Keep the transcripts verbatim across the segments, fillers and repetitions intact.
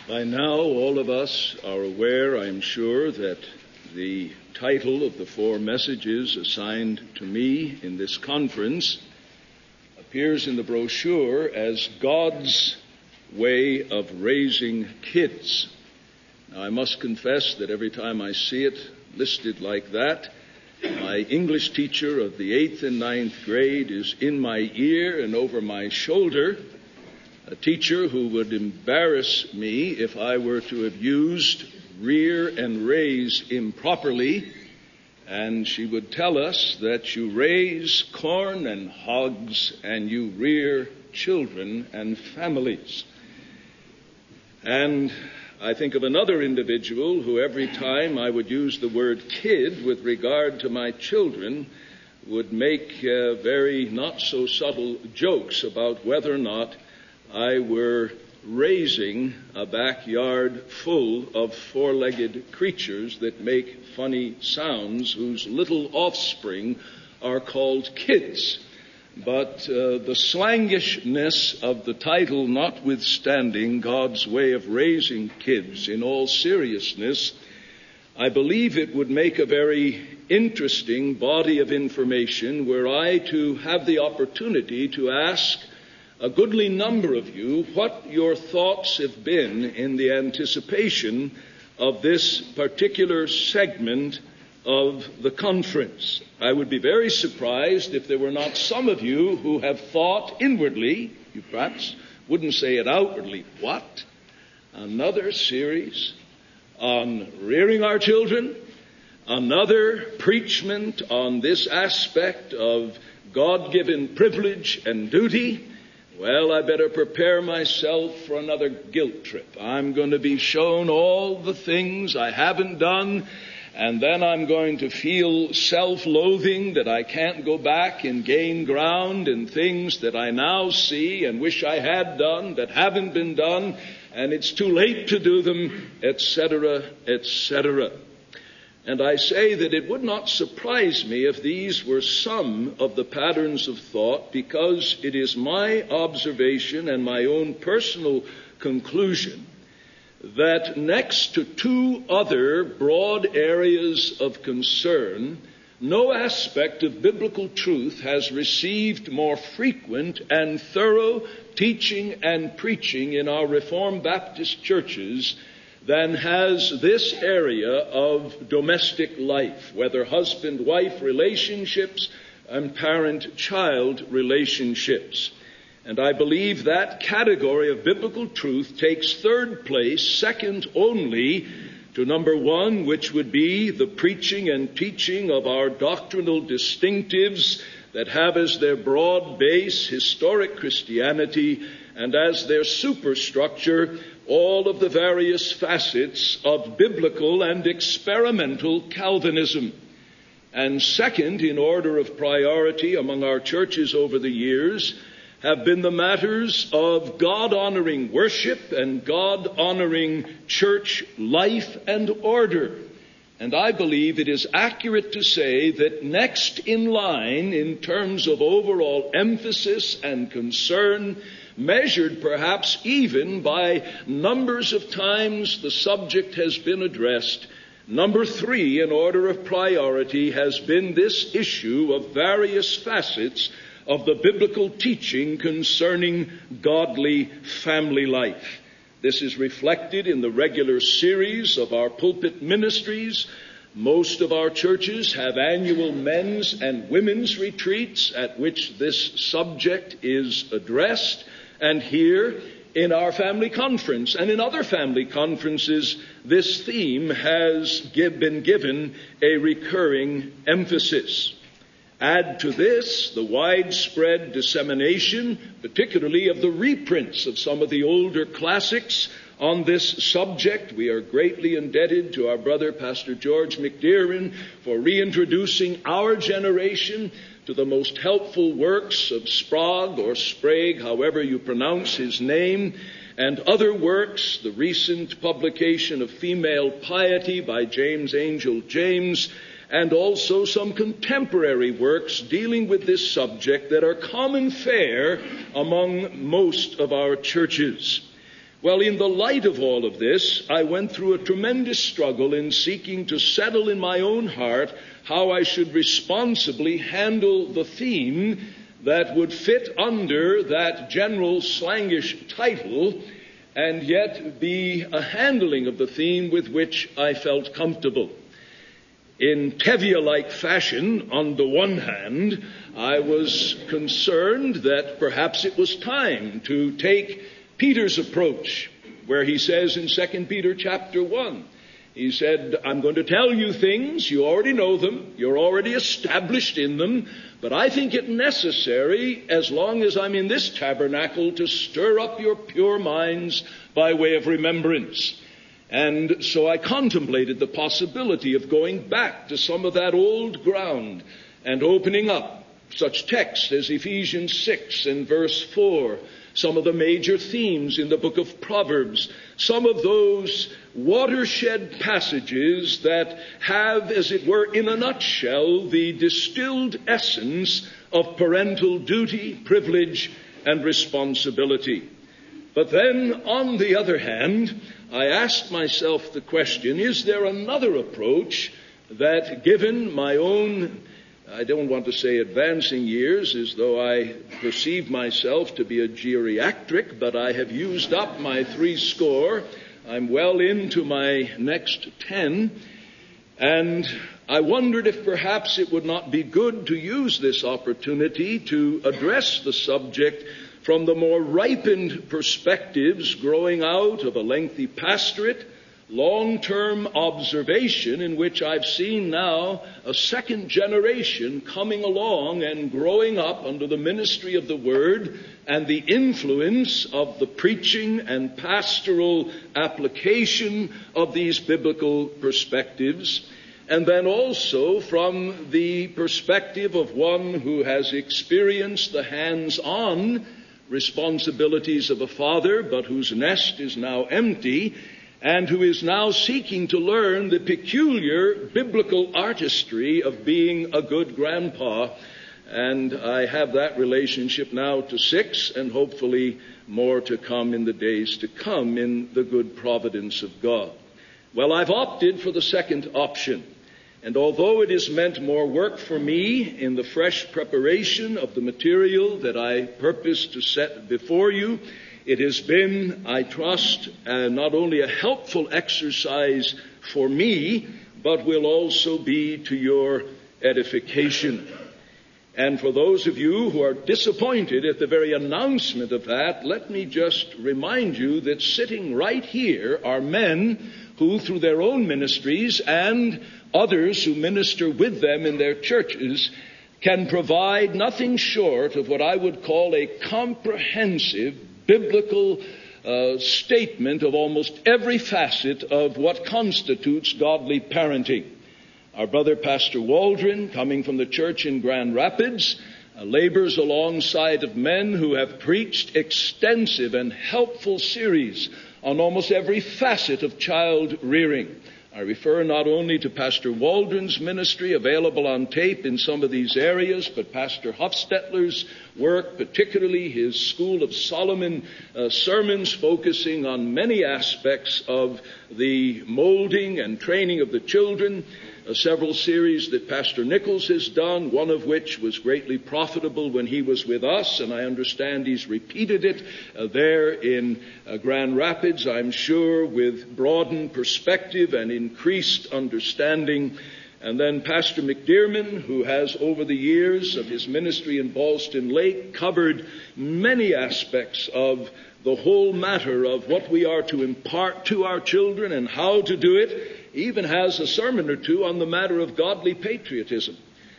By now, all of us are aware, I am sure, that the title of the four messages assigned to me in this conference appears in the brochure as God's Way of Raising Kids. Now, I must confess that every time I see it listed like that, my English teacher of the eighth and ninth grade is in my ear and over my shoulder, a teacher who would embarrass me if I were to have used rear and raise improperly, and she would tell us that you raise corn and hogs and you rear children and families. And I think of another individual who every time I would use the word kid with regard to my children would make uh, very not so subtle jokes about whether or not I were raising a backyard full of four-legged creatures that make funny sounds whose little offspring are called kids. But uh, the slangishness of the title notwithstanding, God's Way of Raising Kids, in all seriousness, I believe it would make a very interesting body of information were I to have the opportunity to ask a goodly number of you what your thoughts have been in the anticipation of this particular segment of the conference. I would be very surprised if there were not some of you who have thought inwardly, you perhaps wouldn't say it outwardly, what? Another series on rearing our children? Another preachment on this aspect of God-given privilege and duty? Well, I better prepare myself for another guilt trip. I'm going to be shown all the things I haven't done, and then I'm going to feel self-loathing that I can't go back and gain ground in things that I now see and wish I had done that haven't been done, and it's too late to do them, et cetera, et cetera. And I say that it would not surprise me if these were some of the patterns of thought, because it is my observation and my own personal conclusion that next to two other broad areas of concern, no aspect of biblical truth has received more frequent and thorough teaching and preaching in our Reformed Baptist churches than has this area of domestic life, whether husband-wife relationships and parent-child relationships. And I believe that category of biblical truth takes third place, second only to number one, which would be the preaching and teaching of our doctrinal distinctives that have as their broad base historic Christianity and as their superstructure all of the various facets of biblical and experimental Calvinism. And second, in order of priority among our churches over the years, have been the matters of God-honoring worship and God-honoring church life and order. And I believe it is accurate to say that next in line in terms of overall emphasis and concern, measured perhaps even by numbers of times the subject has been addressed, number three in order of priority has been this issue of various facets of the biblical teaching concerning godly family life. This is reflected in the regular series of our pulpit ministries. Most of our churches have annual men's and women's retreats at which this subject is addressed. And here in our family conference and in other family conferences, this theme has give, been given a recurring emphasis. Add to this the widespread dissemination, particularly of the reprints of some of the older classics on this subject. We are greatly indebted to our brother, Pastor George McDeerin, for reintroducing our generation to the most helpful works of Sprague or Sprague, however you pronounce his name, and other works, the recent publication of Female Piety by James Angel James, and also some contemporary works dealing with this subject that are common fare among most of our churches. Well, in the light of all of this, I went through a tremendous struggle in seeking to settle in my own heart how I should responsibly handle the theme that would fit under that general slangish title, and yet be a handling of the theme with which I felt comfortable. In Tevye-like fashion, on the one hand, I was concerned that perhaps it was time to take Peter's approach, where he says in Second Peter chapter one, he said, I'm going to tell you things, you already know them, you're already established in them, but I think it necessary, as long as I'm in this tabernacle, to stir up your pure minds by way of remembrance. And so I contemplated the possibility of going back to some of that old ground and opening up such texts as Ephesians six and verse four, some of the major themes in the book of Proverbs, some of those watershed passages that have, as it were, in a nutshell, the distilled essence of parental duty, privilege, and responsibility. But then, on the other hand, I asked myself the question, is there another approach that, given my own, I don't want to say advancing years, as though I perceive myself to be a geriatric, but I have used up my three score. I'm well into my next ten, and I wondered if perhaps it would not be good to use this opportunity to address the subject from the more ripened perspectives growing out of a lengthy pastorate, long-term observation in which I've seen now a second generation coming along and growing up under the ministry of the Word and the influence of the preaching and pastoral application of these biblical perspectives. And then also from the perspective of one who has experienced the hands-on responsibilities of a father, but whose nest is now empty, and who is now seeking to learn the peculiar biblical artistry of being a good grandpa. And I have that relationship now to six, and hopefully more to come in the days to come in the good providence of God. Well, I've opted for the second option. And although it has meant more work for me in the fresh preparation of the material that I purpose to set before you, it has been, I trust, uh, not only a helpful exercise for me, but will also be to your edification. And for those of you who are disappointed at the very announcement of that, let me just remind you that sitting right here are men who, through their own ministries and others who minister with them in their churches, can provide nothing short of what I would call a comprehensive biblical uh, statement of almost every facet of what constitutes godly parenting. Our brother Pastor Waldron, coming from the church in Grand Rapids, uh, labors alongside of men who have preached extensive and helpful series on almost every facet of child rearing. I refer not only to Pastor Waldron's ministry available on tape in some of these areas, but Pastor Hofstetler's work, particularly his School of Solomon uh, sermons focusing on many aspects of the molding and training of the children, uh, several series that Pastor Nichols has done, one of which was greatly profitable when he was with us, and I understand he's repeated it uh, there in uh, Grand Rapids, I'm sure, with broadened perspective and increased understanding. And then Pastor McDearman, who has over the years of his ministry in Ballston Lake covered many aspects of the whole matter of what we are to impart to our children and how to do it, even has a sermon or two on the matter of godly patriotism.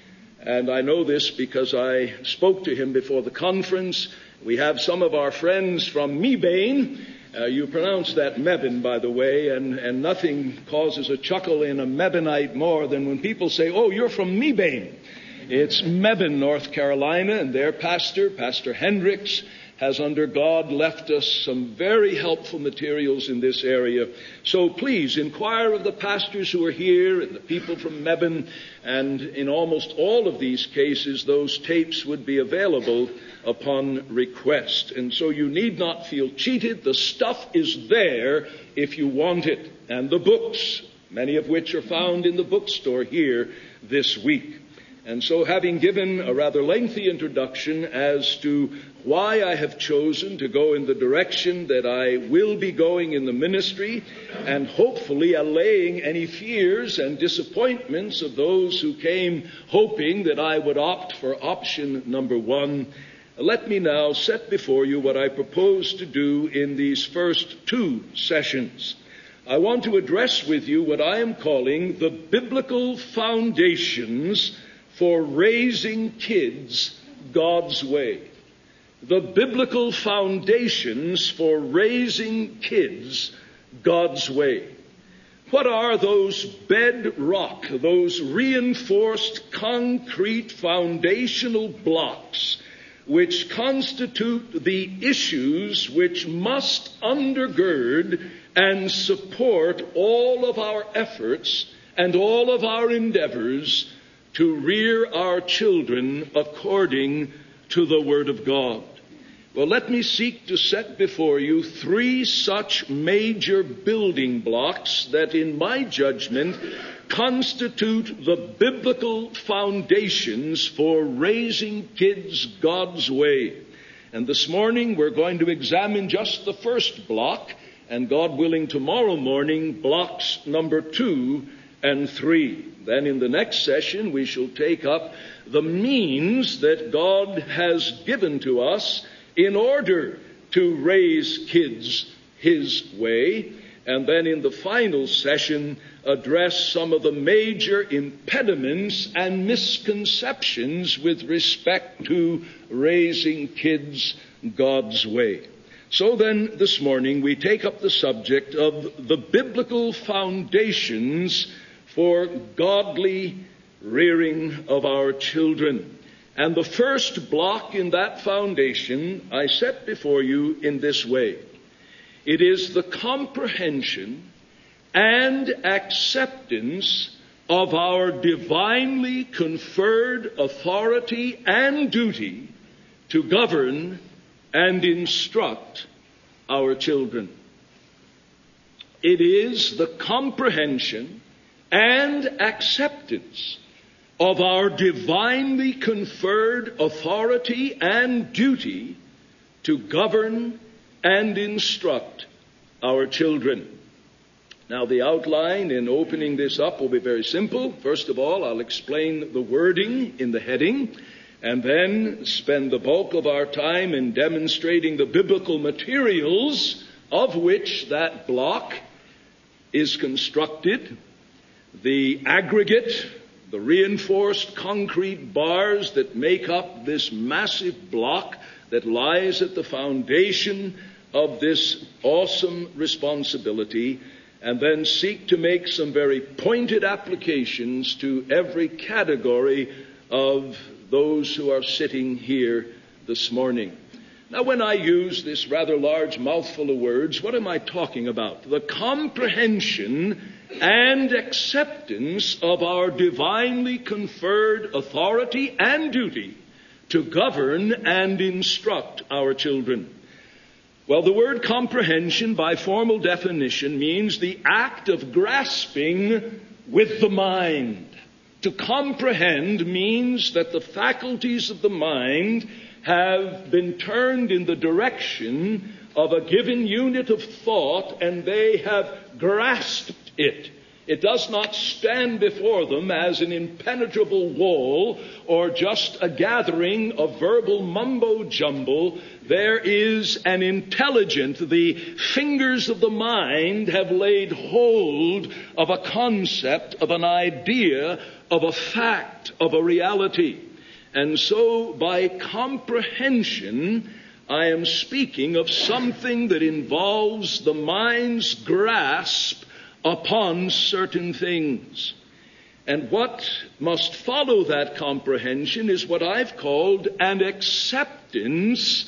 And I know this because I spoke to him before the conference. We have some of our friends from Mebane. Uh, you pronounce that Mebane, by the way, and, and nothing causes a chuckle in a Mebanite more than when people say, oh, you're from Mebane. It's Mebane, North Carolina, and their pastor, Pastor Hendricks, has under God left us some very helpful materials in this area. So please inquire of the pastors who are here and the people from Mebane, and in almost all of these cases those tapes would be available upon request. And so you need not feel cheated. The stuff is there if you want it. And the books, many of which are found in the bookstore here this week. And so, having given a rather lengthy introduction as to why I have chosen to go in the direction that I will be going in the ministry, and hopefully allaying any fears and disappointments of those who came hoping that I would opt for option number one, let me now set before you what I propose to do in these first two sessions. I want to address with you what I am calling the biblical foundations for raising kids God's way. The biblical foundations for raising kids God's way. What are those bedrock, those reinforced concrete foundational blocks which constitute the issues which must undergird and support all of our efforts and all of our endeavors to rear our children according to the Word of God? Well, let me seek to set before you three such major building blocks that, in my judgment, constitute the biblical foundations for raising kids God's way. And this morning we're going to examine just the first block, and God willing, tomorrow morning, blocks number two and three. Then in the next session we shall take up the means that God has given to us in order to raise kids His way. And then in the final session address some of the major impediments and misconceptions with respect to raising kids God's way. So then this morning we take up the subject of the biblical foundations for godly rearing of our children. And the first block in that foundation I set before you in this way. It is the comprehension and acceptance of our divinely conferred authority and duty to govern and instruct our children. It is the comprehension and acceptance of our divinely conferred authority and duty to govern and instruct our children. Now, the outline in opening this up will be very simple. First of all, I'll explain the wording in the heading, and then spend the bulk of our time in demonstrating the biblical materials of which that block is constructed. The aggregate, the reinforced concrete bars that make up this massive block that lies at the foundation of this awesome responsibility, and then seek to make some very pointed applications to every category of those who are sitting here this morning. Now, when I use this rather large mouthful of words, what am I talking about? The comprehension and acceptance of our divinely conferred authority and duty to govern and instruct our children. Well, the word comprehension, by formal definition, means the act of grasping with the mind. To comprehend means that the faculties of the mind have been turned in the direction of a given unit of thought, and they have grasped it. It does not stand before them as an impenetrable wall or just a gathering of verbal mumbo-jumbo. There is an intelligent, the fingers of the mind have laid hold of a concept, of an idea, of a fact, of a reality. And so by comprehension, I am speaking of something that involves the mind's grasp upon certain things. And what must follow that comprehension is what I've called an acceptance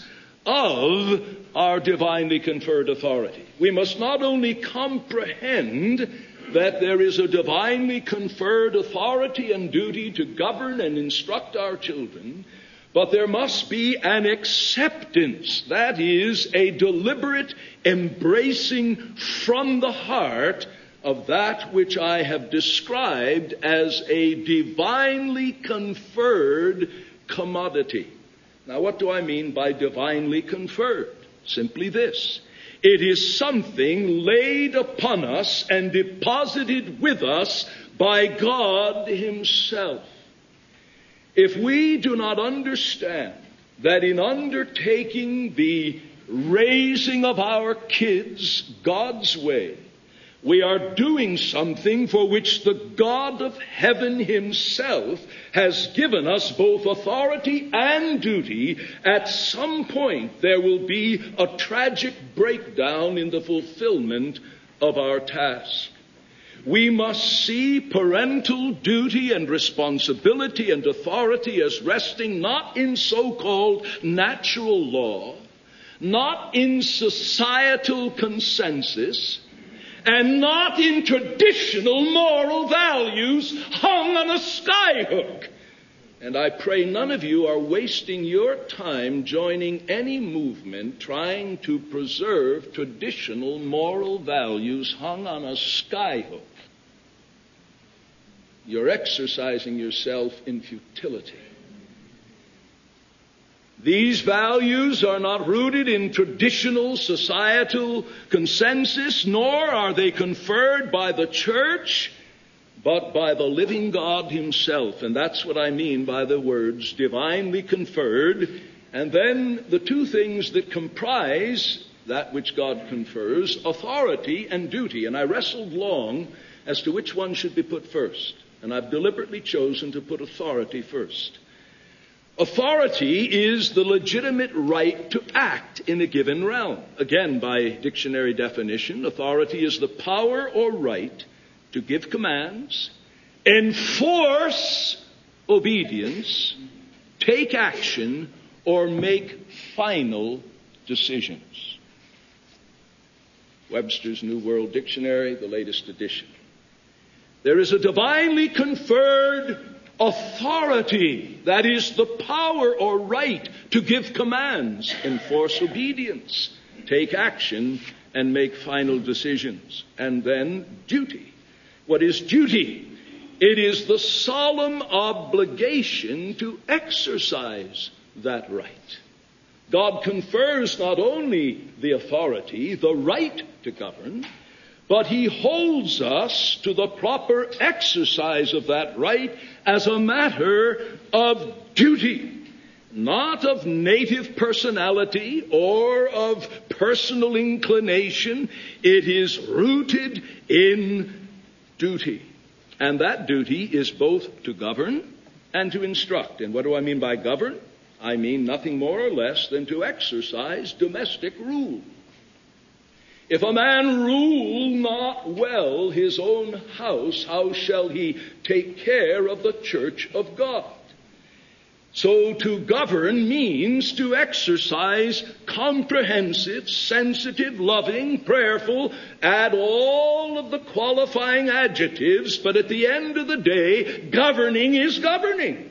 of our divinely conferred authority. We must not only comprehend that there is a divinely conferred authority and duty to govern and instruct our children, but there must be an acceptance, that is, a deliberate embracing from the heart of that which I have described as a divinely conferred commodity. Now, what do I mean by divinely conferred? Simply this: it is something laid upon us and deposited with us by God Himself. If we do not understand that in undertaking the raising of our kids God's way, we are doing something for which the God of heaven Himself has given us both authority and duty, at some point there will be a tragic breakdown in the fulfillment of our task. We must see parental duty and responsibility and authority as resting not in so-called natural law, not in societal consensus, and not in traditional moral values hung on a skyhook. And I pray none of you are wasting your time joining any movement trying to preserve traditional moral values hung on a skyhook. You're exercising yourself in futility. These values are not rooted in traditional societal consensus, nor are they conferred by the church, but by the living God Himself. And that's what I mean by the words divinely conferred. And then the two things that comprise that which God confers: authority and duty. And I wrestled long as to which one should be put first. And I've deliberately chosen to put authority first. Authority is the legitimate right to act in a given realm. Again, by dictionary definition, authority is the power or right to give commands, enforce obedience, take action, or make final decisions. Webster's New World Dictionary, the latest edition. There is a divinely conferred authority, that is the power or right to give commands, enforce obedience, take action, and make final decisions. And then duty. What is duty? It is the solemn obligation to exercise that right. God confers not only the authority, the right to govern, but He holds us to the proper exercise of that right as a matter of duty, not of native personality or of personal inclination. It is rooted in duty. And that duty is both to govern and to instruct. And what do I mean by govern? I mean nothing more or less than to exercise domestic rule. If a man rule not well his own house, how shall he take care of the church of God? So to govern means to exercise comprehensive, sensitive, loving, prayerful, add all of the qualifying adjectives, but at the end of the day, governing is governing.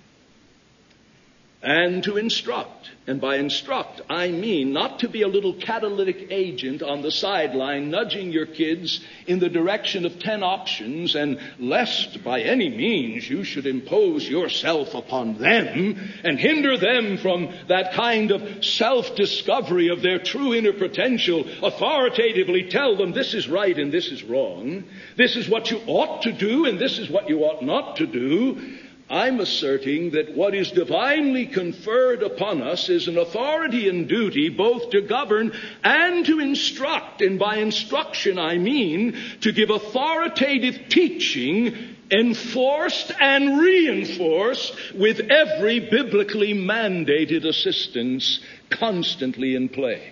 And to instruct. And by instruct, I mean not to be a little catalytic agent on the sideline nudging your kids in the direction of ten options, and lest by any means you should impose yourself upon them and hinder them from that kind of self-discovery of their true inner potential, authoritatively tell them this is right and this is wrong, this is what you ought to do and this is what you ought not to do. I'm asserting that what is divinely conferred upon us is an authority and duty both to govern and to instruct. And by instruction, I mean to give authoritative teaching enforced and reinforced with every biblically mandated assistance constantly in play.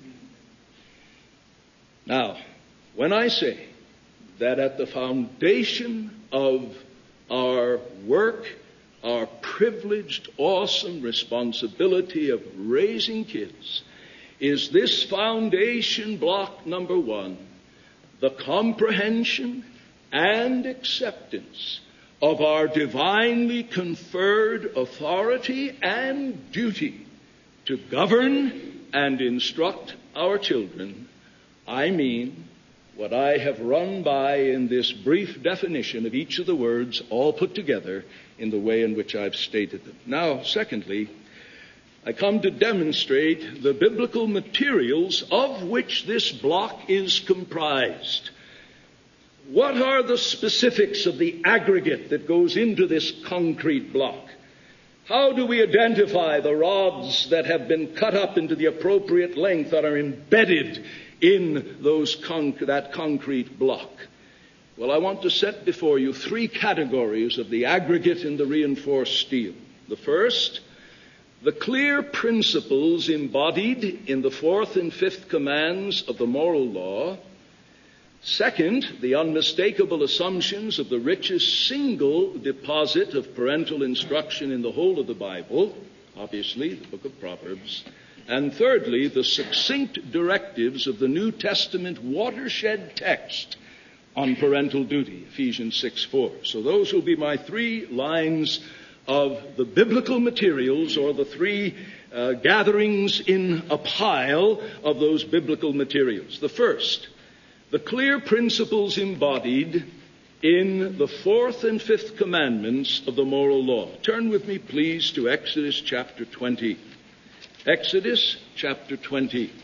Now, when I say that at the foundation of our work our privileged, awesome responsibility of raising kids is this foundation block number one, the comprehension and acceptance of our divinely conferred authority and duty to govern and instruct our children. I mean what I have run by in this brief definition of each of the words, all put together in the way in which I've stated them. Now, secondly, I come to demonstrate the biblical materials of which this block is comprised. What are the specifics of the aggregate that goes into this concrete block? How do we identify the rods that have been cut up into the appropriate length that are embedded in those con- that concrete block? Well, I want to set before you three categories of the aggregate in the reinforced steel. The first, the clear principles embodied in the fourth and fifth commands of the moral law. Second, the unmistakable assumptions of the richest single deposit of parental instruction in the whole of the Bible, obviously the book of Proverbs. And thirdly, the succinct directives of the New Testament watershed text on parental duty, Ephesians six four. So those will be my three lines of the biblical materials, or the three uh, gatherings in a pile of those biblical materials. The first, the clear principles embodied in the fourth and fifth commandments of the moral law. Turn with me, please, to Exodus chapter twenty. Exodus chapter twenty.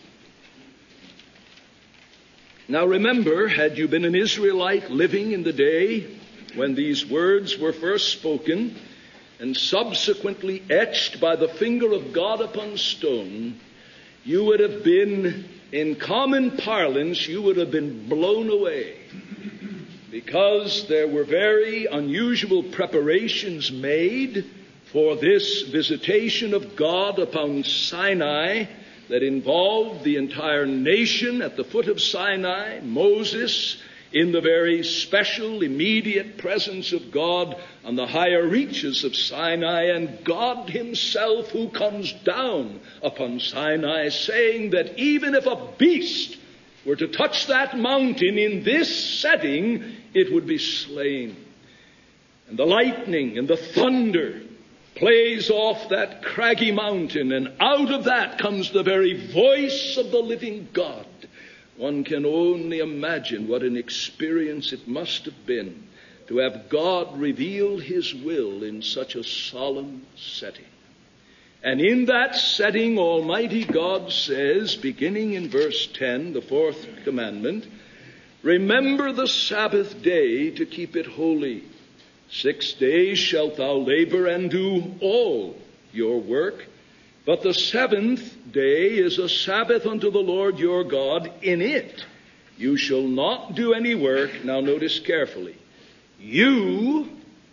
Now remember, had you been an Israelite living in the day when these words were first spoken and subsequently etched by the finger of God upon stone, you would have been, in common parlance, you would have been blown away, because there were very unusual preparations made for this visitation of God upon Sinai that involved the entire nation at the foot of Sinai, Moses in the very special, immediate presence of God on the higher reaches of Sinai, and God himself who comes down upon Sinai, saying that even if a beast were to touch that mountain in this setting, it would be slain. And the lightning and the thunder plays off that craggy mountain, and out of that comes the very voice of the living God. One can only imagine what an experience it must have been to have God reveal his will in such a solemn setting. And in that setting, Almighty God says, beginning in verse ten, the fourth commandment, "Remember the Sabbath day to keep it holy. Six days shalt thou labor and do all your work. But the seventh day is a Sabbath unto the Lord your God. In it you shall not do any work." Now notice carefully. "You,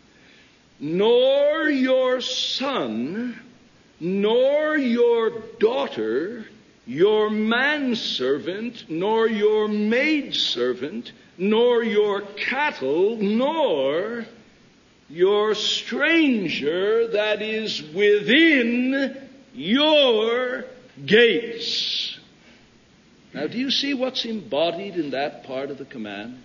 nor your son, nor your daughter, your manservant, nor your maidservant, nor your cattle, nor your stranger that is within your gates." Now, do you see what's embodied in that part of the command?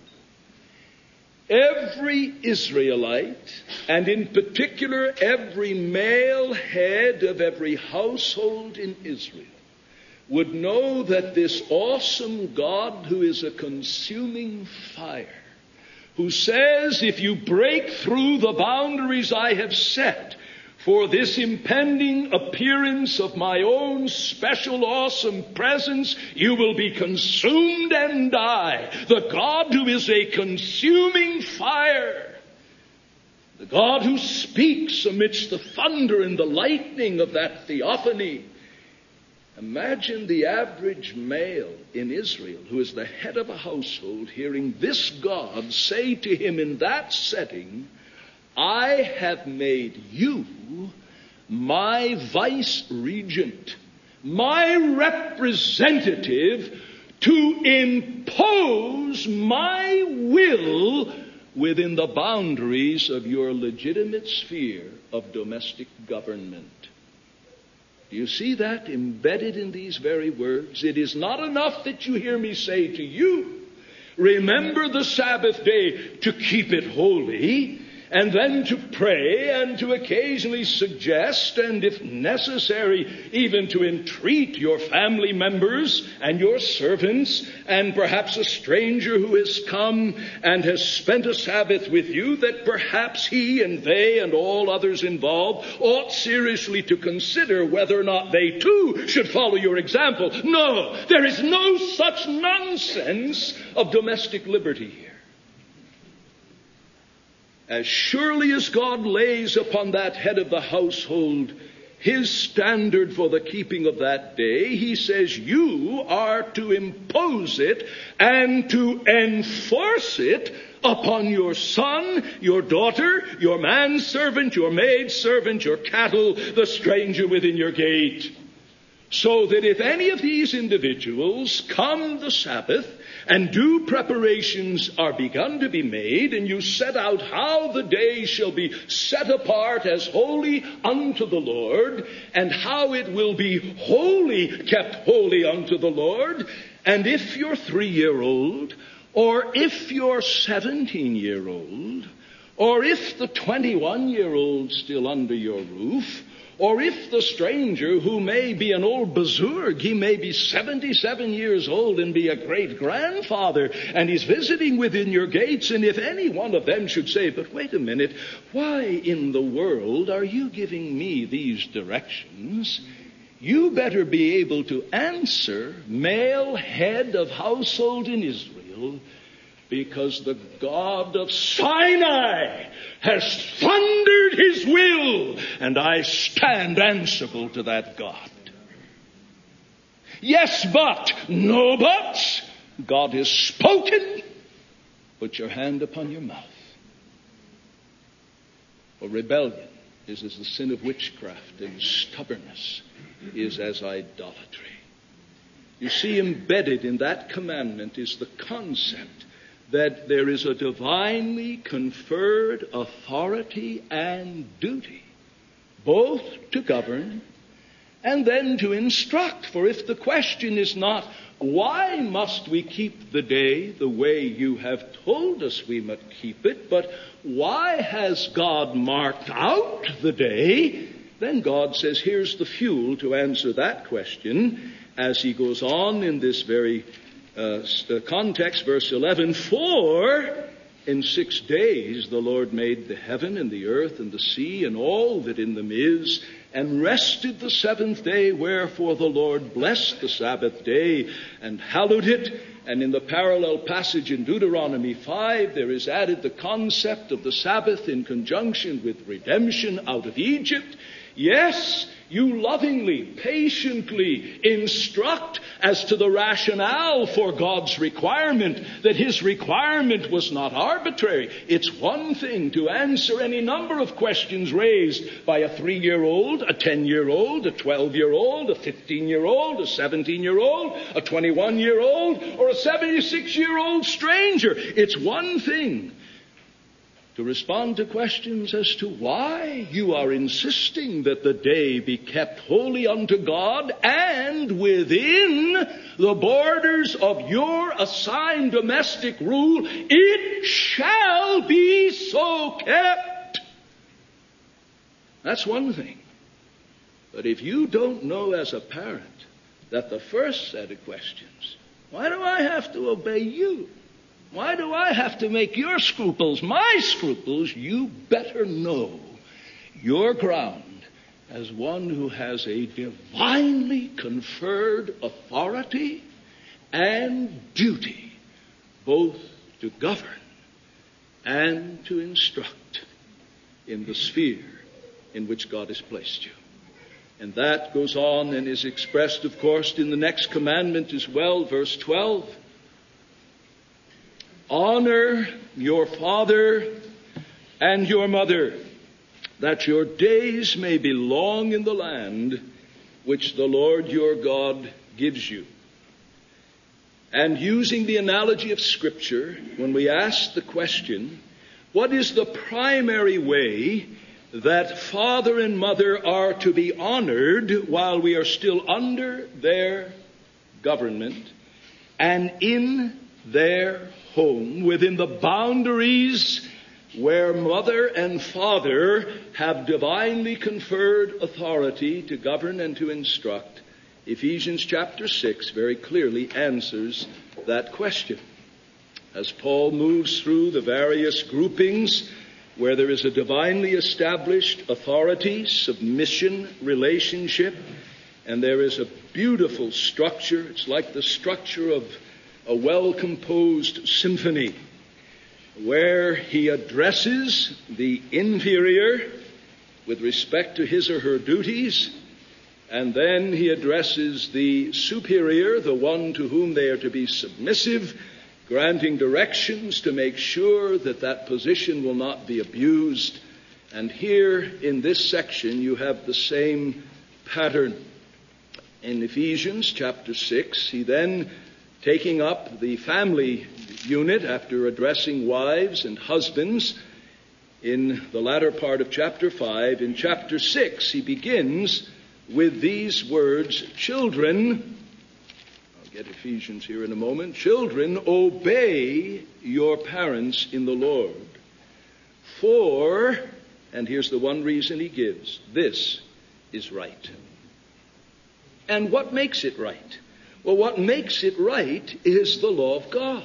Every Israelite, and in particular every male head of every household in Israel, would know that this awesome God, who is a consuming fire, who says, if you break through the boundaries I have set for this impending appearance of my own special awesome presence, you will be consumed and die. The God who is a consuming fire. The God who speaks amidst the thunder and the lightning of that theophany. Imagine the average male in Israel, who is the head of a household, hearing this God say to him in that setting, "I have made you my vice regent, my representative, to impose my will within the boundaries of your legitimate sphere of domestic government. Do you see that embedded in these very words? It is not enough that you hear me say to you, remember the Sabbath day to keep it holy, and then to pray and to occasionally suggest, and if necessary, even to entreat your family members and your servants, and perhaps a stranger who has come and has spent a Sabbath with you, that perhaps he and they and all others involved ought seriously to consider whether or not they too should follow your example. No, there is no such nonsense of domestic liberty here. As surely as God lays upon that head of the household his standard for the keeping of that day, he says you are to impose it and to enforce it upon your son, your daughter, your manservant, your maidservant, your cattle, the stranger within your gate. So that if any of these individuals come the Sabbath and due preparations are begun to be made, and you set out how the day shall be set apart as holy unto the Lord, and how it will be wholly kept holy unto the Lord, and if you're three-year-old, or if you're seventeen-year-old, or if the twenty-one-year-old still under your roof, or if the stranger, who may be an old bezurg, he may be seventy-seven years old and be a great-grandfather, and he's visiting within your gates, and if any one of them should say, but wait a minute, why in the world are you giving me these directions? You better be able to answer, male head of household in Israel, because the God of Sinai has thundered his will, and I stand answerable to that God. Yes, but, no buts. God has spoken. Put your hand upon your mouth. For rebellion is as the sin of witchcraft, and stubbornness is as idolatry. You see, embedded in that commandment is the concept that there is a divinely conferred authority and duty, both to govern and then to instruct. For if the question is not, why must we keep the day the way you have told us we must keep it, but why has God marked out the day, then God says, here's the fuel to answer that question as he goes on in this very Uh, context, verse eleven, for in six days the Lord made the heaven and the earth and the sea and all that in them is, and rested the seventh day, wherefore the Lord blessed the Sabbath day and hallowed it. And in the parallel passage in Deuteronomy five, there is added the concept of the Sabbath in conjunction with redemption out of Egypt. Yes, you lovingly, patiently instruct as to the rationale for God's requirement, that his requirement was not arbitrary. It's one thing to answer any number of questions raised by a three-year-old, a ten-year-old, a twelve-year-old, a fifteen-year-old, a seventeen-year-old, a twenty-one-year-old, or a seventy-six-year-old stranger. It's one thing to respond to questions as to why you are insisting that the day be kept holy unto God, and within the borders of your assigned domestic rule, it shall be so kept. That's one thing. But if you don't know as a parent that the first set of questions, why do I have to obey you? Why do I have to make your scruples my scruples? You better know your ground as one who has a divinely conferred authority and duty, both to govern and to instruct in the sphere in which God has placed you. And that goes on and is expressed, of course, in the next commandment as well, verse twelve. Honor your father and your mother, that your days may be long in the land which the Lord your God gives you. And using the analogy of Scripture, when we ask the question, What is the primary way that father and mother are to be honored while we are still under their government and in their home, within the boundaries where mother and father have divinely conferred authority to govern and to instruct? Ephesians chapter six very clearly answers that question. As Paul moves through the various groupings where there is a divinely established authority, submission, relationship, and there is a beautiful structure. It's like the structure of a well-composed symphony, where he addresses the inferior with respect to his or her duties, and then he addresses the superior, the one to whom they are to be submissive, granting directions to make sure that that position will not be abused. And here in this section you have the same pattern. In Ephesians chapter six, he then, taking up the family unit after addressing wives and husbands, in the latter part of chapter five, in chapter six, he begins with these words, children, I'll get Ephesians here in a moment, children, obey your parents in the Lord. For, and here's the one reason he gives, this is right. And what makes it right? Well, what makes it right is the law of God.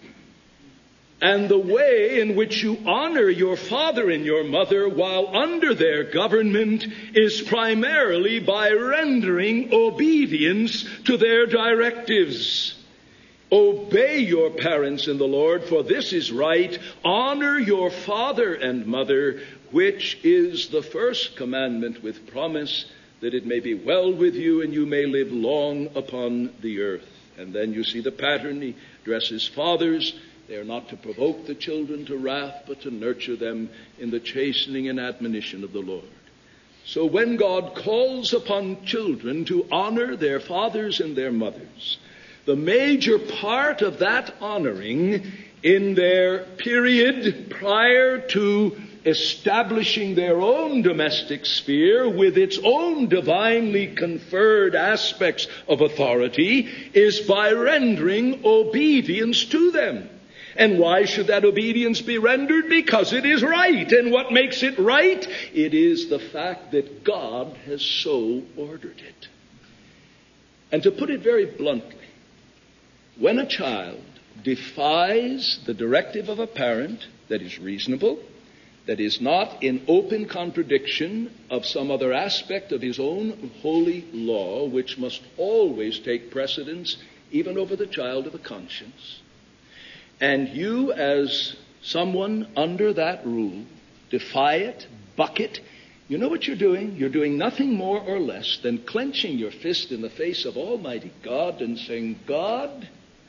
And the way in which you honor your father and your mother while under their government is primarily by rendering obedience to their directives. Obey your parents in the Lord, for this is right. Honor your father and mother, which is the first commandment with promise, that it may be well with you and you may live long upon the earth. And then you see the pattern. He addresses fathers. They are not to provoke the children to wrath, but to nurture them in the chastening and admonition of the Lord. So when God calls upon children to honor their fathers and their mothers, the major part of that honoring in their period prior to establishing their own domestic sphere with its own divinely conferred aspects of authority is by rendering obedience to them. And why should that obedience be rendered? Because it is right. And what makes it right? It is the fact that God has so ordered it. And to put it very bluntly, when a child defies the directive of a parent that is reasonable, that is not in open contradiction of some other aspect of his own holy law, which must always take precedence even over the child of the conscience, and you as someone under that rule defy it, buck it, you know what you're doing? You're doing nothing more or less than clenching your fist in the face of Almighty God and saying, God,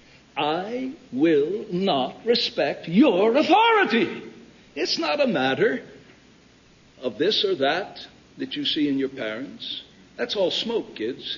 I will not respect your authority. It's not a matter of this or that that you see in your parents. That's all smoke, kids.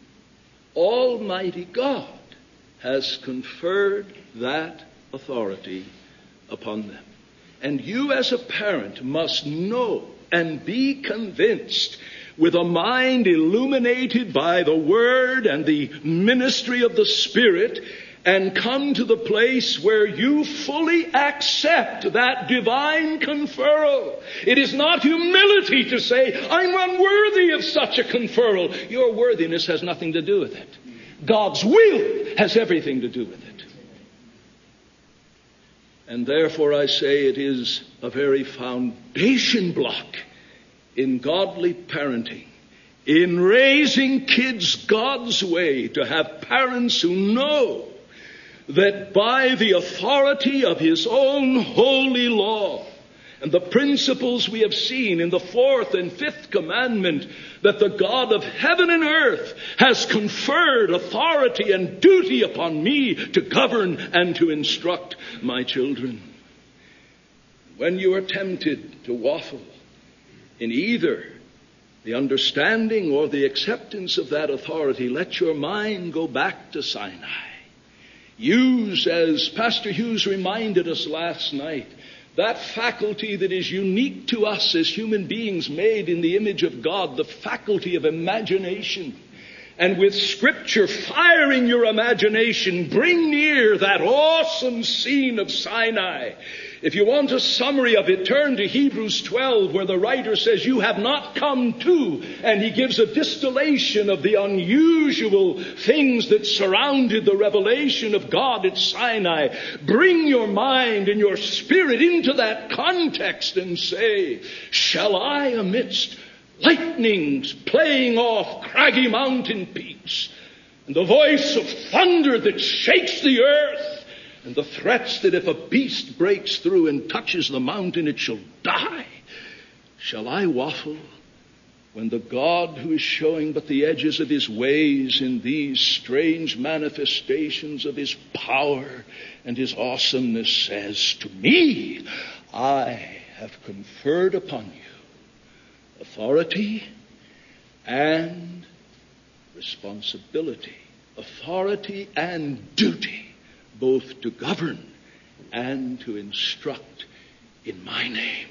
Almighty God has conferred that authority upon them. And you as a parent must know and be convinced, with a mind illuminated by the Word and the ministry of the Spirit, and come to the place where you fully accept that divine conferral. It is not humility to say, I'm unworthy of such a conferral. Your worthiness has nothing to do with it. God's will has everything to do with it. And therefore I say it is a very foundation block in godly parenting, in raising kids God's way, to have parents who know that by the authority of His own holy law and the principles we have seen in the fourth and fifth commandment, that the God of heaven and earth has conferred authority and duty upon me to govern and to instruct my children. When you are tempted to waffle in either the understanding or the acceptance of that authority, let your mind go back to Sinai. Use, as Pastor Hughes reminded us last night, that faculty that is unique to us as human beings made in the image of God, the faculty of imagination. And with Scripture firing your imagination, bring near that awesome scene of Sinai. If you want a summary of it, turn to Hebrews twelve, where the writer says, you have not come to, and he gives a distillation of the unusual things that surrounded the revelation of God at Sinai. Bring your mind and your spirit into that context and say, shall I, amidst lightnings playing off craggy mountain peaks, and the voice of thunder that shakes the earth, and the threats that if a beast breaks through and touches the mountain it shall die, shall I waffle when the God who is showing but the edges of his ways in these strange manifestations of his power and his awesomeness says to me, I have conferred upon you authority and responsibility, authority and duty, both to govern and to instruct in my name.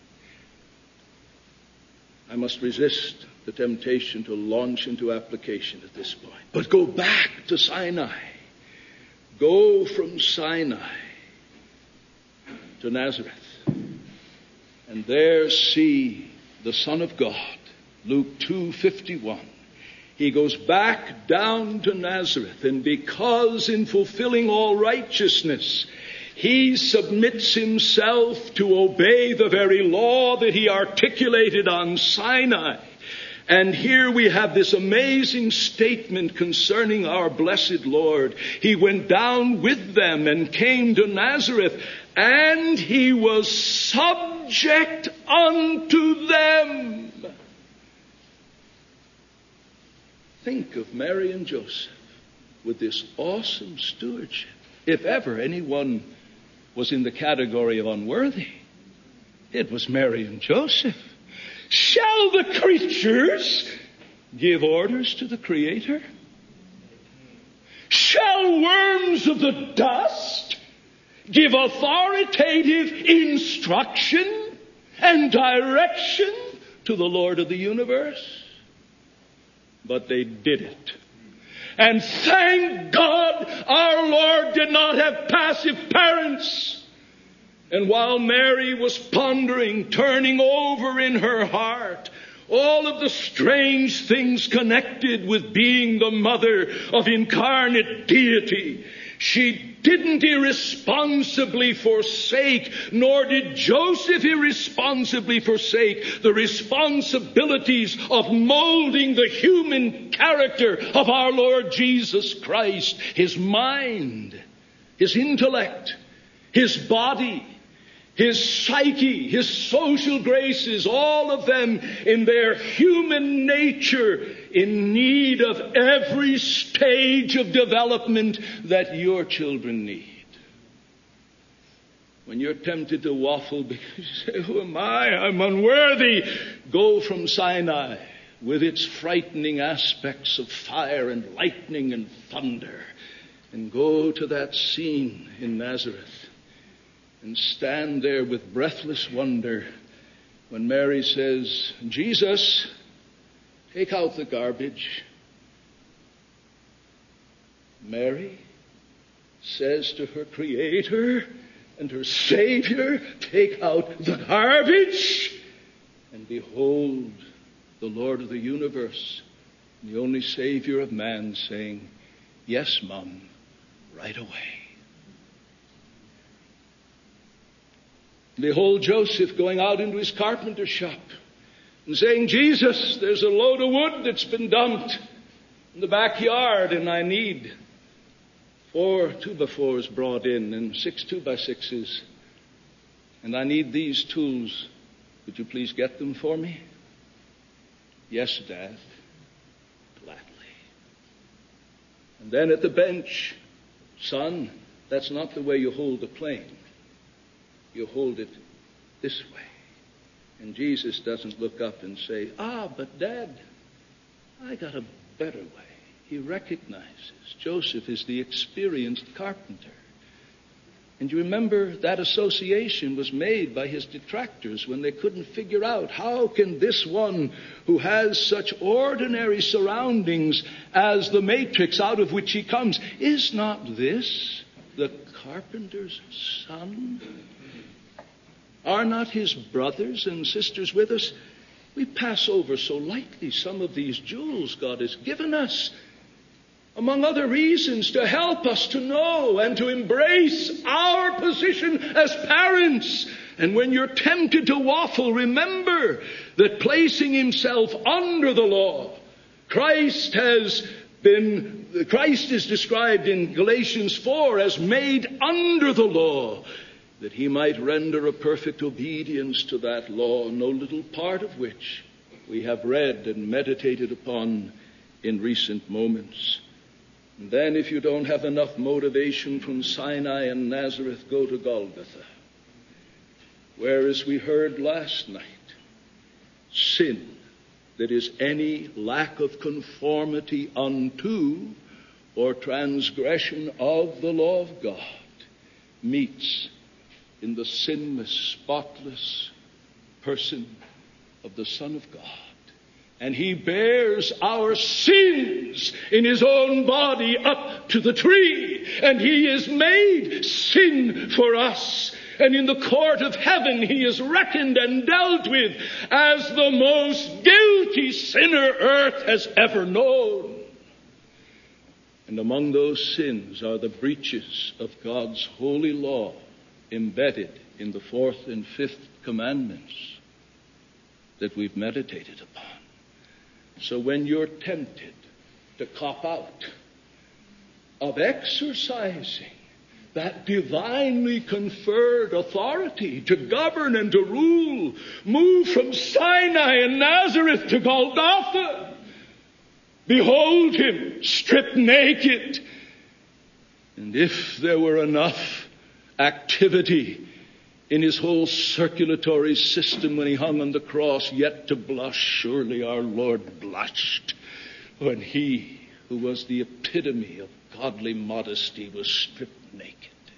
I must resist the temptation to launch into application at this point. But go back to Sinai. Go from Sinai to Nazareth. And there see the Son of God, Luke two fifty-one. He goes back down to Nazareth, and because in fulfilling all righteousness, he submits himself to obey the very law that he articulated on Sinai. And here we have this amazing statement concerning our blessed Lord. He went down with them and came to Nazareth, and he was subject unto them. Think of Mary and Joseph with this awesome stewardship. If ever anyone was in the category of unworthy, it was Mary and Joseph. Shall the creatures give orders to the Creator? Shall worms of the dust give authoritative instruction and direction to the Lord of the universe? But they did it. And thank God our Lord did not have passive parents. And while Mary was pondering, turning over in her heart all of the strange things connected with being the mother of incarnate deity, she didn't irresponsibly forsake, nor did Joseph irresponsibly forsake the responsibilities of molding the human character of our Lord Jesus Christ. His mind, his intellect, his body, his psyche, his social graces, all of them in their human nature in need of every stage of development that your children need. When you're tempted to waffle because you say, who am I? I'm unworthy. Go from Sinai with its frightening aspects of fire and lightning and thunder, and go to that scene in Nazareth. And stand there with breathless wonder when Mary says, Jesus, take out the garbage. Mary says to her Creator and her Savior, take out the garbage. And behold, the Lord of the universe, the only Savior of man, saying, yes, Mom, right away. Behold Joseph going out into his carpenter shop and saying, Jesus, there's a load of wood that's been dumped in the backyard, and I need four two-by-fours brought in and six two-by-sixes, and I need these tools. Would you please get them for me? Yes, Dad. Gladly. And then at the bench, son, that's not the way you hold a plane. You hold it this way. And Jesus doesn't look up and say, ah, but Dad, I got a better way. He recognizes Joseph is the experienced carpenter. And you remember that association was made by his detractors when they couldn't figure out, how can this one who has such ordinary surroundings as the matrix out of which he comes, is not this the carpenter's son? Are not his brothers and sisters with us? We pass over so lightly some of these jewels God has given us, among other reasons, to help us to know and to embrace our position as parents. And when you're tempted to waffle, remember that placing himself under the law, Christ has been, Christ is described in Galatians four as made under the law, that he might render a perfect obedience to that law, no little part of which we have read and meditated upon in recent moments. And then, if you don't have enough motivation from Sinai and Nazareth, go to Golgotha, where, as we heard last night, sin that is any lack of conformity unto or transgression of the law of God meets in the sinless, spotless person of the Son of God. And he bears our sins in his own body up to the tree. And he is made sin for us. And in the court of heaven he is reckoned and dealt with as the most guilty sinner earth has ever known. And among those sins are the breaches of God's holy law embedded in the fourth and fifth commandments that we've meditated upon. So when you're tempted to cop out of exercising that divinely conferred authority to govern and to rule, move from Sinai and Nazareth to Golgotha. Behold him stripped naked. And if there were enough activity in his whole circulatory system when he hung on the cross yet to blush, surely our Lord blushed when he, who was the epitome of godly modesty, was stripped naked.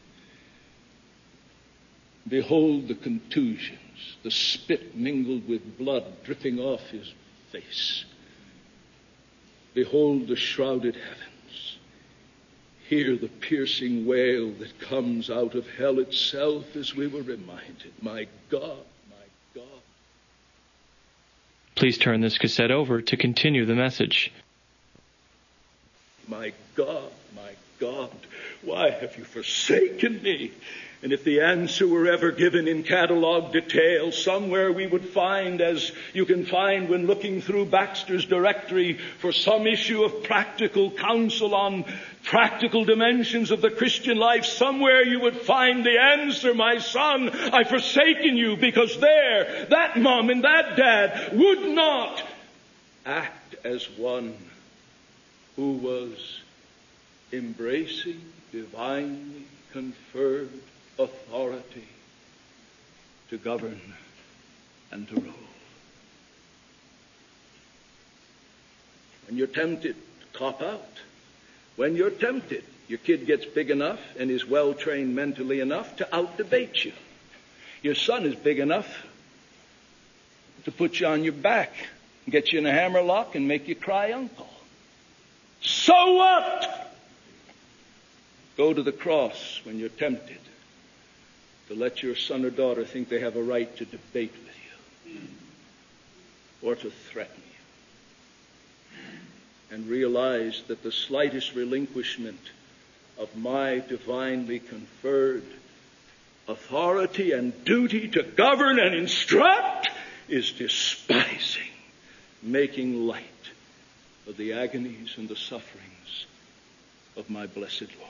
Behold the contusions, the spit mingled with blood dripping off his face. Behold the shrouded heavens. Hear the piercing wail that comes out of hell itself, as we were reminded. My God, my God. Please turn this cassette over to continue the message. My God, my God, why have you forsaken me? And if the answer were ever given in catalog detail, somewhere we would find, as you can find when looking through Baxter's directory for some issue of practical counsel on practical dimensions of the Christian life, somewhere you would find the answer, my son, I've forsaken you because there, that mom and that dad would not act as one who was embracing divinely conferred authority to govern and to rule. When you're tempted to cop out, when you're tempted, your kid gets big enough and is well-trained mentally enough to out-debate you. Your son is big enough to put you on your back, get you in a hammerlock and make you cry uncle. So what? Go to the cross when you're tempted to let your son or daughter think they have a right to debate with you or to threaten you. And realize that the slightest relinquishment of my divinely conferred authority and duty to govern and instruct is despising, making light of the agonies and the sufferings of my blessed Lord.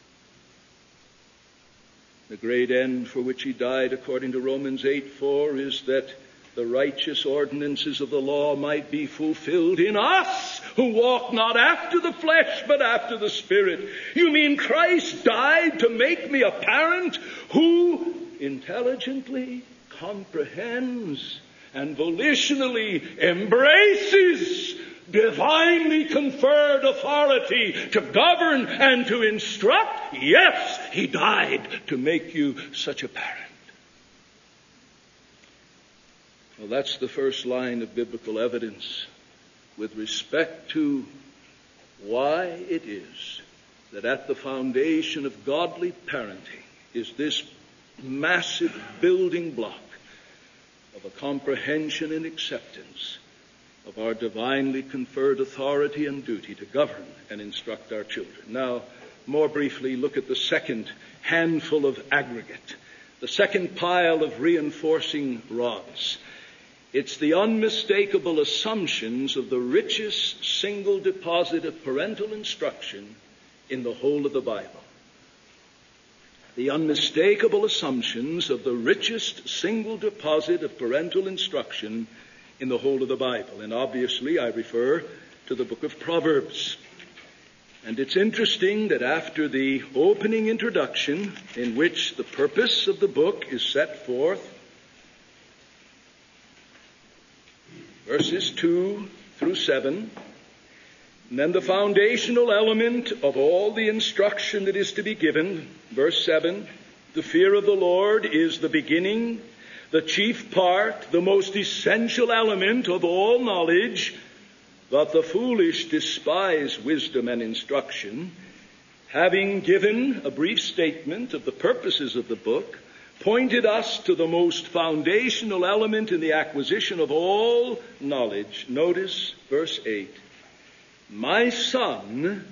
The great end for which he died, according to Romans eight four, is that the righteous ordinances of the law might be fulfilled in us who walk not after the flesh but after the Spirit. You mean Christ died to make me a parent who intelligently comprehends and volitionally embraces divinely conferred authority to govern and to instruct? Yes, he died to make you such a parent. Well, that's the first line of biblical evidence with respect to why it is that at the foundation of godly parenting is this massive building block of a comprehension and acceptance of our divinely conferred authority and duty to govern and instruct our children. Now, more briefly, look at the second handful of aggregate, the second pile of reinforcing rods. It's the unmistakable assumptions of the richest single deposit of parental instruction in the whole of the Bible. The unmistakable assumptions of the richest single deposit of parental instruction in the whole of the Bible. And obviously I refer to the book of Proverbs. And it's interesting that after the opening introduction, in which the purpose of the book is set forth, verses two through seven, and then the foundational element of all the instruction that is to be given, verse seven, the fear of the Lord is the beginning, the chief part, the most essential element of all knowledge, but the foolish despise wisdom and instruction. Having given a brief statement of the purposes of the book, pointed us to the most foundational element in the acquisition of all knowledge. Notice verse eight. My son,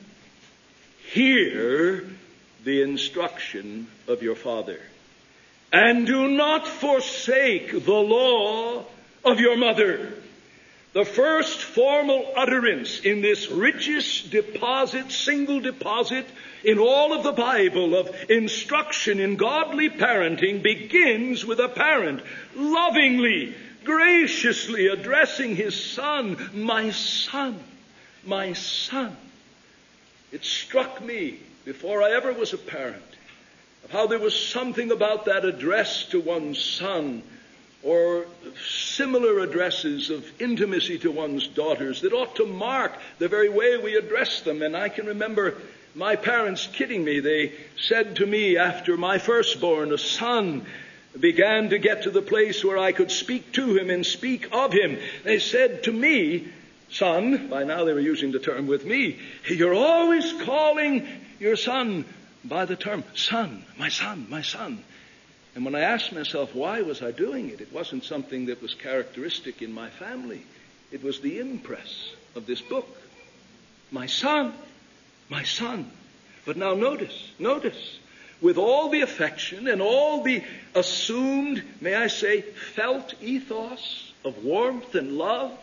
hear the instruction of your father, and do not forsake the law of your mother. The first formal utterance in this richest deposit, single deposit in all of the Bible of instruction in godly parenting begins with a parent lovingly, graciously addressing his son, my son. My son. It struck me before I ever was a parent of how there was something about that address to one's son or similar addresses of intimacy to one's daughters that ought to mark the very way we address them. And I can remember my parents kidding me. They said to me after my firstborn, a son, began to get to the place where I could speak to him and speak of him. They said to me, son, by now they were using the term with me, you're always calling your son by the term son, my son, my son. And when I asked myself, why was I doing it? It wasn't something that was characteristic in my family. It was the impress of this book. My son, my son. But now notice, notice, with all the affection and all the assumed, may I say, felt ethos of warmth and love,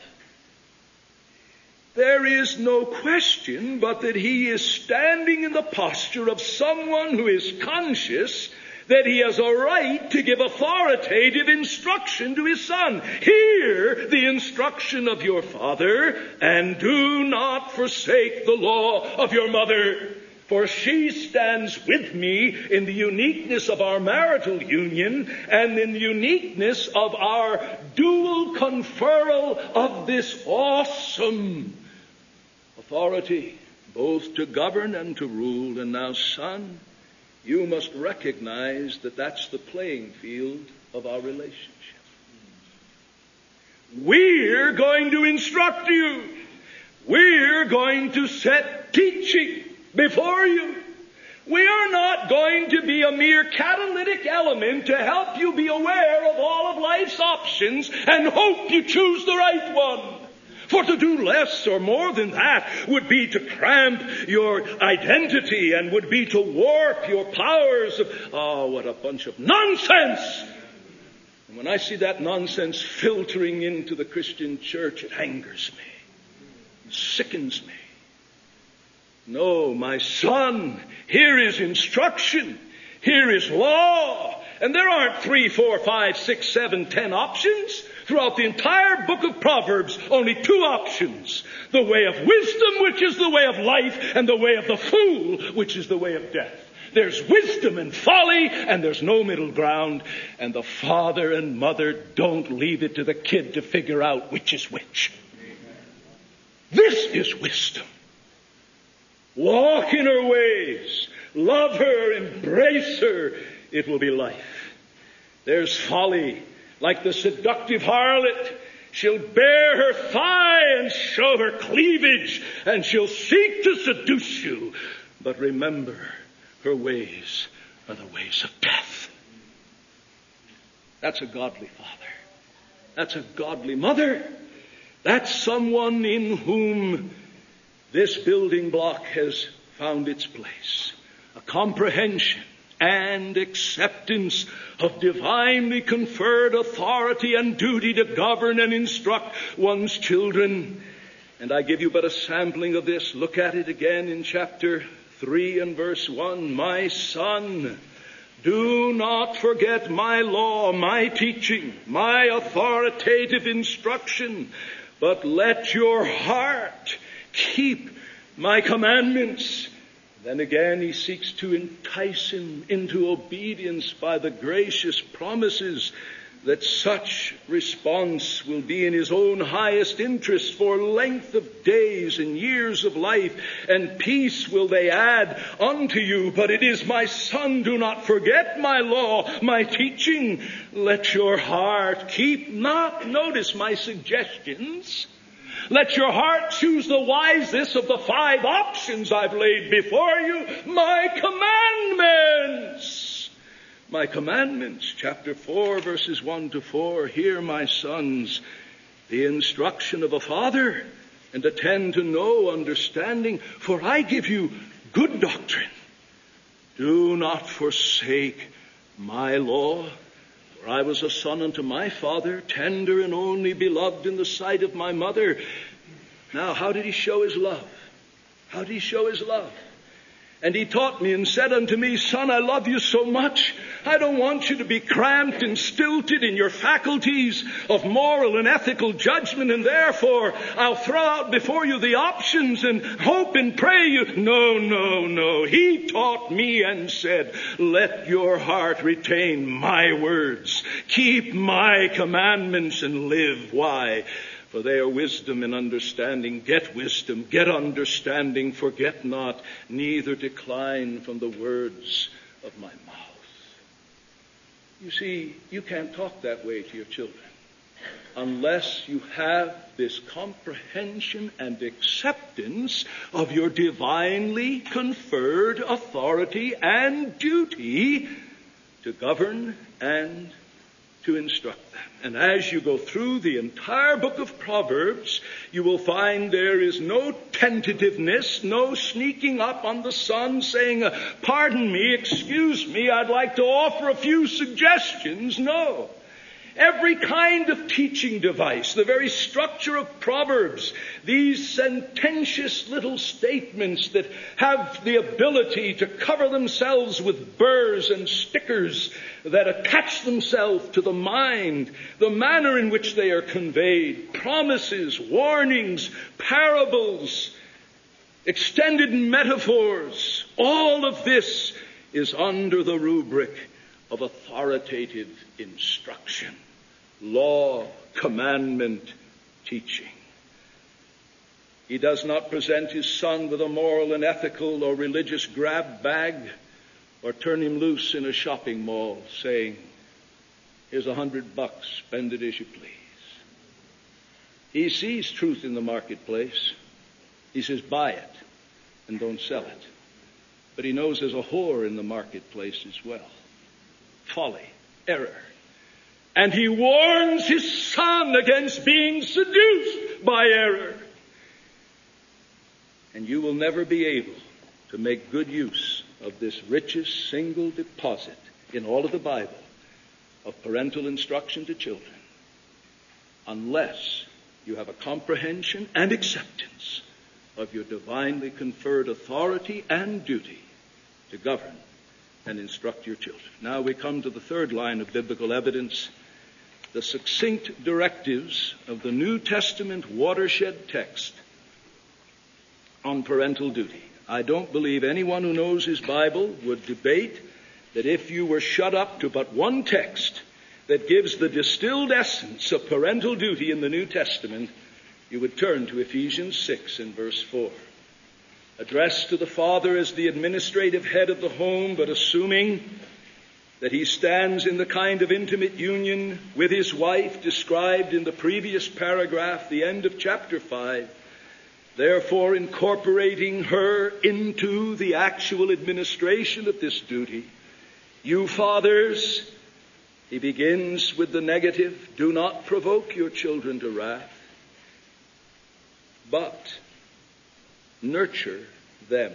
there is no question but that he is standing in the posture of someone who is conscious that he has a right to give authoritative instruction to his son. Hear the instruction of your father, and do not forsake the law of your mother. For she stands with me in the uniqueness of our marital union and in the uniqueness of our dual conferral of this awesome authority, both to govern and to rule. And now, son, you must recognize that that's the playing field of our relationship. We're going to instruct you. We're going to set teaching before you. We are not going to be a mere catalytic element to help you be aware of all of life's options and hope you choose the right one. For to do less or more than that would be to cramp your identity and would be to warp your powers. Of, oh, what a bunch of nonsense! And when I see that nonsense filtering into the Christian church, it angers me. It sickens me. No, my son, here is instruction. Here is law. And there aren't three, four, five, six, seven, ten options. Throughout the entire book of Proverbs, only two options. The way of wisdom, which is the way of life, and the way of the fool, which is the way of death. There's wisdom and folly, and there's no middle ground. And the father and mother don't leave it to the kid to figure out which is which. This is wisdom. Walk in her ways. Love her. Embrace her. It will be life. There's folly. Like the seductive harlot, she'll bare her thigh and show her cleavage, and she'll seek to seduce you. But remember, her ways are the ways of death. That's a godly father. That's a godly mother. That's someone in whom this building block has found its place. A comprehension and acceptance of divinely conferred authority and duty to govern and instruct one's children. And I give you but a sampling of this. Look at it again in chapter three and verse one. My son, do not forget my law, my teaching, my authoritative instruction, but let your heart keep my commandments. Then again he seeks to entice him into obedience by the gracious promises that such response will be in his own highest interest, for length of days and years of life, and peace will they add unto you. But it is, my son, do not forget my law, my teaching. Let your heart keep not, notice my suggestions, let your heart choose the wisest of the five options I've laid before you, my commandments. My commandments, chapter four, verses one to four. Hear, my sons, the instruction of a father, and attend to know understanding, for I give you good doctrine. Do not forsake my law, for I was a son unto my father, tender and only beloved in the sight of my mother. Now, how did he show his love? How did he show his love? And he taught me and said unto me, son, I love you so much. I don't want you to be cramped and stilted in your faculties of moral and ethical judgment, and therefore I'll throw out before you the options and hope and pray you. No, no, no. He taught me and said, let your heart retain my words. Keep my commandments and live. Why? For they are wisdom and understanding. Get wisdom, get understanding, forget not, neither decline from the words of my mouth. You see, you can't talk that way to your children unless you have this comprehension and acceptance of your divinely conferred authority and duty to govern and to instruct them. And as you go through the entire book of Proverbs, you will find there is no tentativeness, no sneaking up on the son saying, pardon me, excuse me, I'd like to offer a few suggestions. No. Every kind of teaching device, the very structure of Proverbs, these sententious little statements that have the ability to cover themselves with burrs and stickers that attach themselves to the mind, the manner in which they are conveyed, promises, warnings, parables, extended metaphors, all of this is under the rubric of authoritative instruction. Law, commandment, teaching. He does not present his son with a moral and ethical or religious grab bag or turn him loose in a shopping mall saying, here's a hundred bucks, spend it as you please. He sees truth in the marketplace. He says, buy it and don't sell it. But he knows there's a whore in the marketplace as well. Folly, error. And he warns his son against being seduced by error. And you will never be able to make good use of this richest single deposit in all of the Bible of parental instruction to children unless you have a comprehension and acceptance of your divinely conferred authority and duty to govern and instruct your children. Now we come to the third line of biblical evidence, the succinct directives of the New Testament watershed text on parental duty. I don't believe anyone who knows his Bible would debate that if you were shut up to but one text that gives the distilled essence of parental duty in the New Testament, You would turn to Ephesians six in verse four. Addressed to the father as the administrative head of the home, but assuming that he stands in the kind of intimate union with his wife described in the previous paragraph, the end of chapter five, therefore incorporating her into the actual administration of this duty. You fathers, he begins with the negative, do not provoke your children to wrath, but nurture them.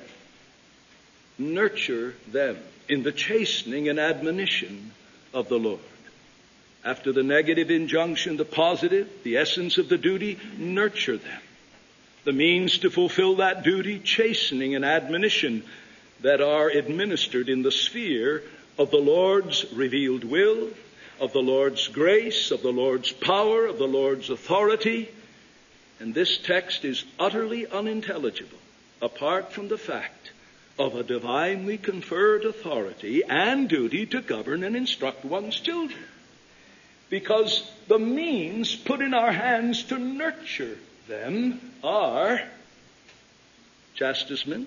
Nurture them in the chastening and admonition of the Lord. After the negative injunction, the positive, the essence of the duty, nurture them. The means to fulfill that duty, chastening and admonition that are administered in the sphere of the Lord's revealed will, of the Lord's grace, of the Lord's power, of the Lord's authority. And this text is utterly unintelligible apart from the fact of a divinely conferred authority and duty to govern and instruct one's children. Because the means put in our hands to nurture them are chastisement.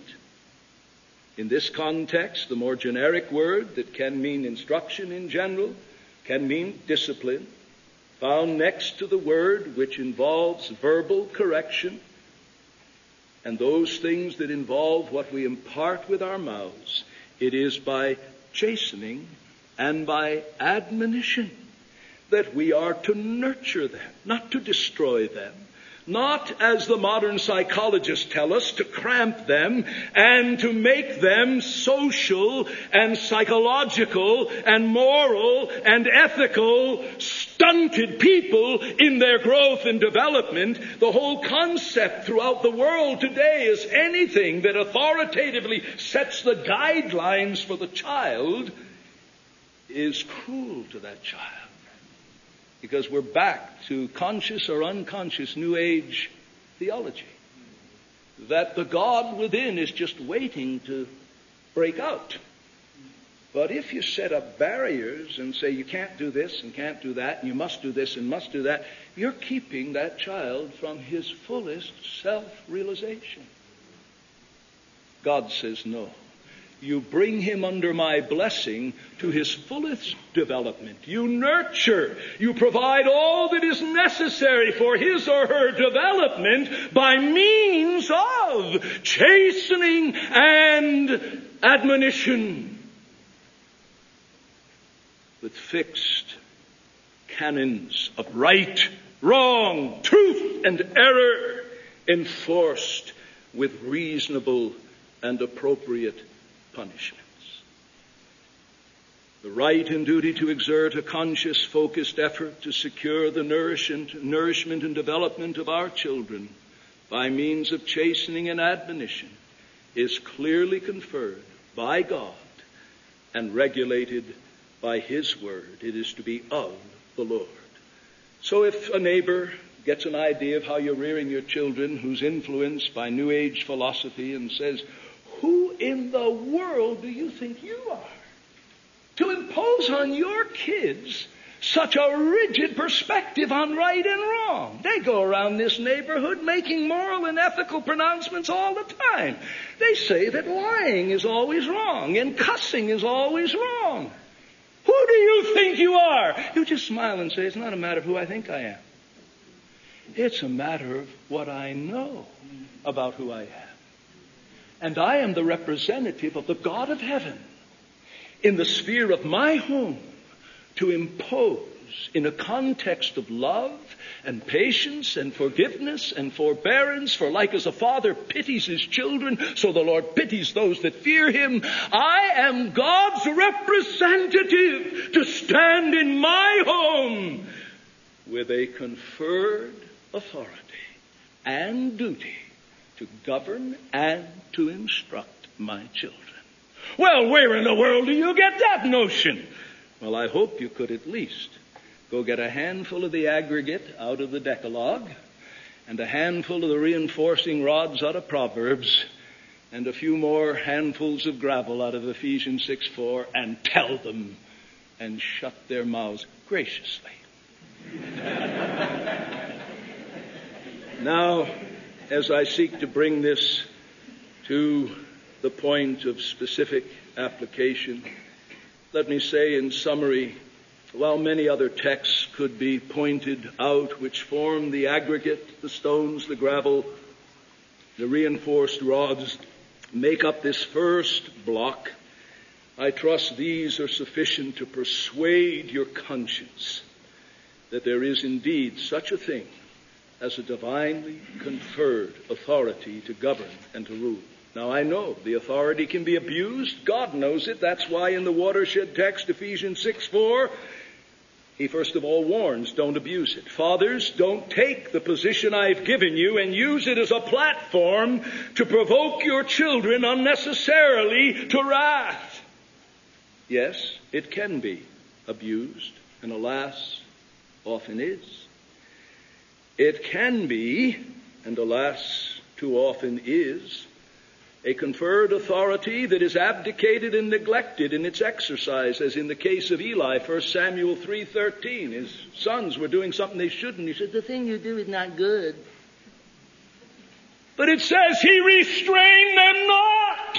In this context, the more generic word that can mean instruction in general can mean discipline, found next to the word which involves verbal correction, and those things that involve what we impart with our mouths. It is by chastening and by admonition that we are to nurture them, not to destroy them. Not, as the modern psychologists tell us, to cramp them and to make them social and psychological and moral and ethical stunted people in their growth and development. The whole concept throughout the world today is anything that authoritatively sets the guidelines for the child is cruel to that child. Because we're back to conscious or unconscious New Age theology. That the God within is just waiting to break out. But if you set up barriers and say you can't do this and can't do that, and you must do this and must do that, you're keeping that child from his fullest self-realization. God says no. You bring him under my blessing to his fullest development. You nurture. You provide all that is necessary for his or her development by means of chastening and admonition. With fixed canons of right, wrong, truth, and error enforced with reasonable and appropriate punishments. The right and duty to exert a conscious, focused effort to secure the nourishment, nourishment and development of our children by means of chastening and admonition is clearly conferred by God and regulated by his word. It is to be of the Lord. So if a neighbor gets an idea of how you're rearing your children who's influenced by New Age philosophy and says, who in the world do you think you are to impose on your kids such a rigid perspective on right and wrong? They go around this neighborhood making moral and ethical pronouncements all the time. They say that lying is always wrong and cussing is always wrong. Who do you think you are? You just smile and say, it's not a matter of who I think I am. It's a matter of what I know about who I am. And I am the representative of the God of heaven in the sphere of my home to impose in a context of love and patience and forgiveness and forbearance. For like as a father pities his children, so the Lord pities those that fear him. I am God's representative to stand in my home with a conferred authority and duty to govern and to instruct my children. Well, where in the world do you get that notion? Well, I hope you could at least go get a handful of the aggregate out of the Decalogue and a handful of the reinforcing rods out of Proverbs and a few more handfuls of gravel out of Ephesians six four and tell them and shut their mouths graciously. Now, as I seek to bring this to the point of specific application, let me say in summary, while many other texts could be pointed out which form the aggregate, the stones, the gravel, the reinforced rods, make up this first block, I trust these are sufficient to persuade your conscience that there is indeed such a thing as a divinely conferred authority to govern and to rule. Now, I know the authority can be abused. God knows it. That's why in the watershed text, Ephesians six four, he first of all warns, don't abuse it. Fathers, don't take the position I've given you and use it as a platform to provoke your children unnecessarily to wrath. Yes, it can be abused, and alas, often is. It can be, and alas, too often is, a conferred authority that is abdicated and neglected in its exercise, as in the case of Eli, First Samuel three thirteen. His sons were doing something they shouldn't. He said, the thing you do is not good. But it says he restrained them not.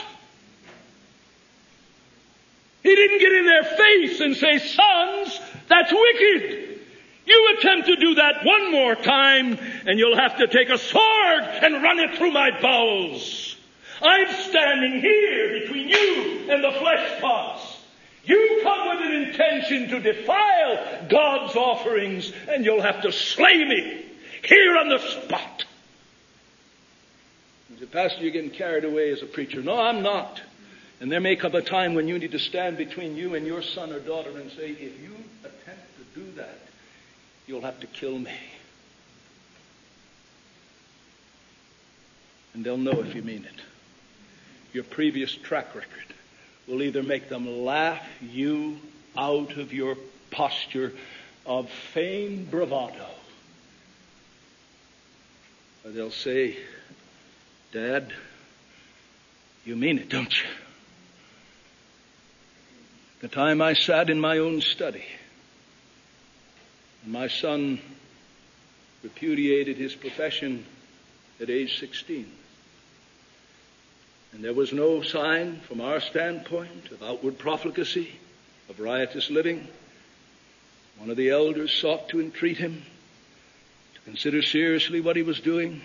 He didn't get in their face and say, sons, that's wicked. You attempt to do that one more time, and you'll have to take a sword and run it through my bowels. I'm standing here between you and the flesh pots. You come with an intention to defile God's offerings, and you'll have to slay me here on the spot. He said, Pastor, you're getting carried away as a preacher. No, I'm not. And there may come a time when you need to stand between you and your son or daughter and say, if you attempt to do that, you'll have to kill me. And they'll know if you mean it. Your previous track record will either make them laugh you out of your posture of feigned bravado, or they'll say, Dad, you mean it, don't you? The time I sat in my own study, and my son repudiated his profession at age sixteen. And there was no sign from our standpoint of outward profligacy, of riotous living. One of the elders sought to entreat him to consider seriously what he was doing.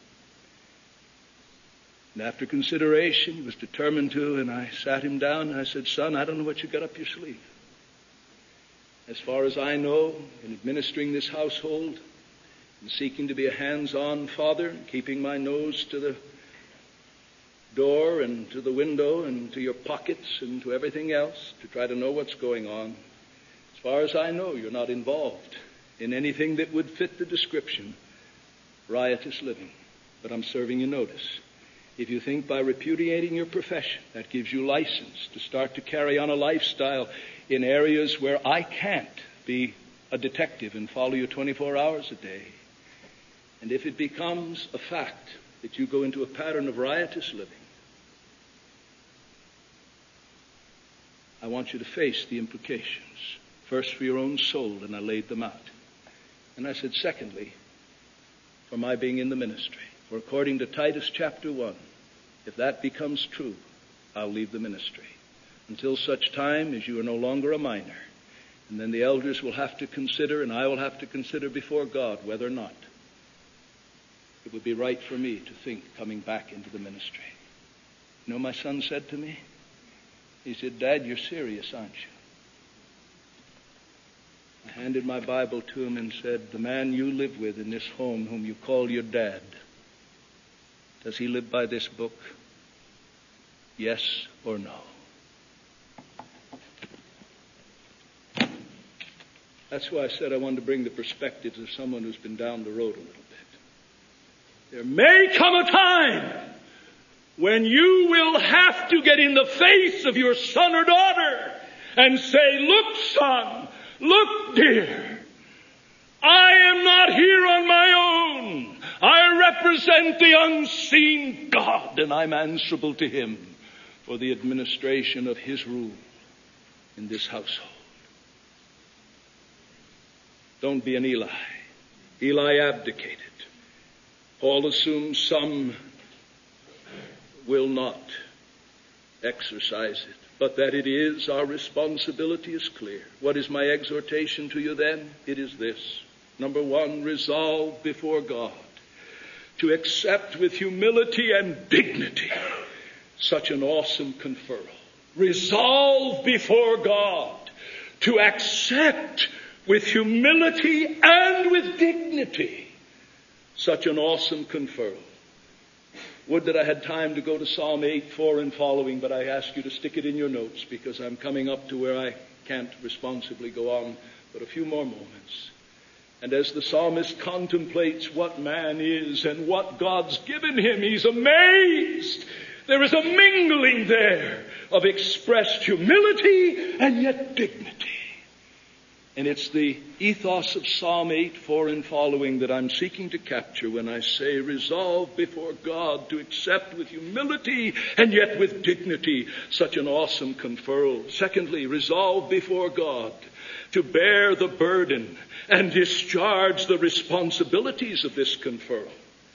And after consideration, he was determined to, and I sat him down and I said, son, I don't know what you got up your sleeve. As far as I know, in administering this household, and seeking to be a hands-on father, and keeping my nose to the door and to the window and to your pockets and to everything else to try to know what's going on. As far as I know, you're not involved in anything that would fit the description, riotous living. But I'm serving you notice. If you think by repudiating your profession, that gives you license to start to carry on a lifestyle in areas where I can't be a detective and follow you twenty-four hours a day, and if it becomes a fact that you go into a pattern of riotous living, I want you to face the implications. First for your own soul, and I laid them out. And I said, secondly, for my being in the ministry. For according to Titus chapter one, if that becomes true, I'll leave the ministry until such time as you are no longer a minor. And then the elders will have to consider, and I will have to consider before God whether or not it would be right for me to think coming back into the ministry. You know, my son said to me, he said, Dad, you're serious, aren't you? I handed my Bible to him and said, the man you live with in this home whom you call your dad, does he live by this book? Yes or no? That's why I said I wanted to bring the perspectives of someone who's been down the road a little bit. There may come a time when you will have to get in the face of your son or daughter and say, look, son, look, dear, I am not here on my own. I represent the unseen God, and I'm answerable to him for the administration of his rule in this household. Don't be an Eli. Eli abdicated. Paul assumes some will not exercise it, but that it is our responsibility is clear. What is my exhortation to you then? It is this. Number one, resolve before God to accept with humility and dignity such an awesome conferral. Resolve before God to accept with humility and with dignity such an awesome conferral. Would that I had time to go to Psalm eight, four and following, but I ask you to stick it in your notes because I'm coming up to where I can't responsibly go on but a few more moments. And as the psalmist contemplates what man is and what God's given him, he's amazed. There is a mingling there of expressed humility and yet dignity. And it's the ethos of Psalm eight, four and following that I'm seeking to capture when I say resolve before God to accept with humility and yet with dignity such an awesome conferral. Secondly, resolve before God to bear the burden and discharge the responsibilities of this conferral.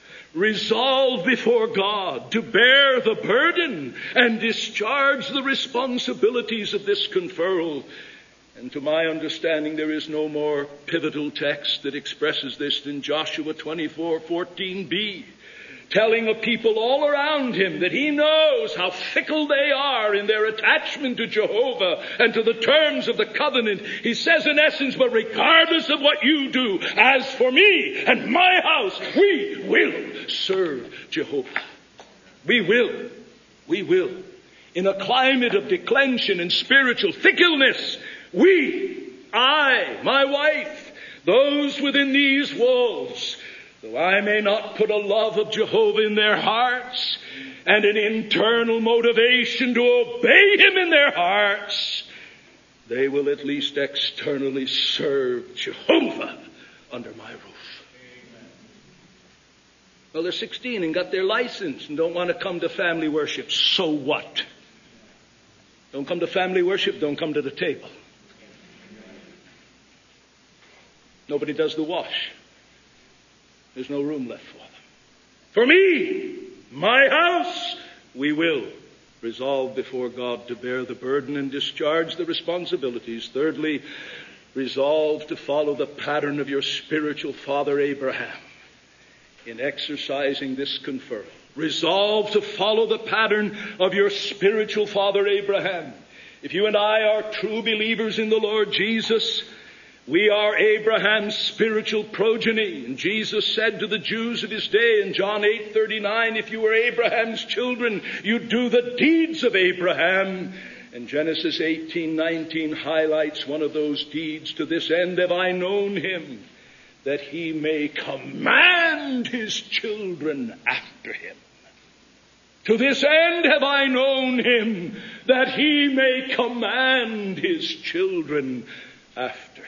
Resolve before God to bear the burden and discharge the responsibilities of this conferral. And to my understanding, there is no more pivotal text that expresses this than Joshua twenty-four, fourteen b, telling a people all around him that he knows how fickle they are in their attachment to Jehovah and to the terms of the covenant. He says in essence, but regardless of what you do, as for me and my house, we will serve Jehovah. We will. We will. In a climate of declension and spiritual fickleness, we, I, my wife, those within these walls, though I may not put a love of Jehovah in their hearts and an internal motivation to obey him in their hearts, they will at least externally serve Jehovah under my roof. Amen. Well, they're sixteen and got their license and don't want to come to family worship. So what? Don't come to family worship, don't come to the table. Nobody does the wash. There's no room left for them. For me, my house, we will resolve before God to bear the burden and discharge the responsibilities. Thirdly, resolve to follow the pattern of your spiritual father Abraham in exercising this conferral. Resolve to follow the pattern of your spiritual father Abraham. If you and I are true believers in the Lord Jesus, we are Abraham's spiritual progeny. And Jesus said to the Jews of his day in John eight thirty-nine, if you were Abraham's children, you'd do the deeds of Abraham. And Genesis eighteen nineteen highlights one of those deeds. To this end have I known him, that he may command his children after him. To this end have I known him, that he may command his children after him.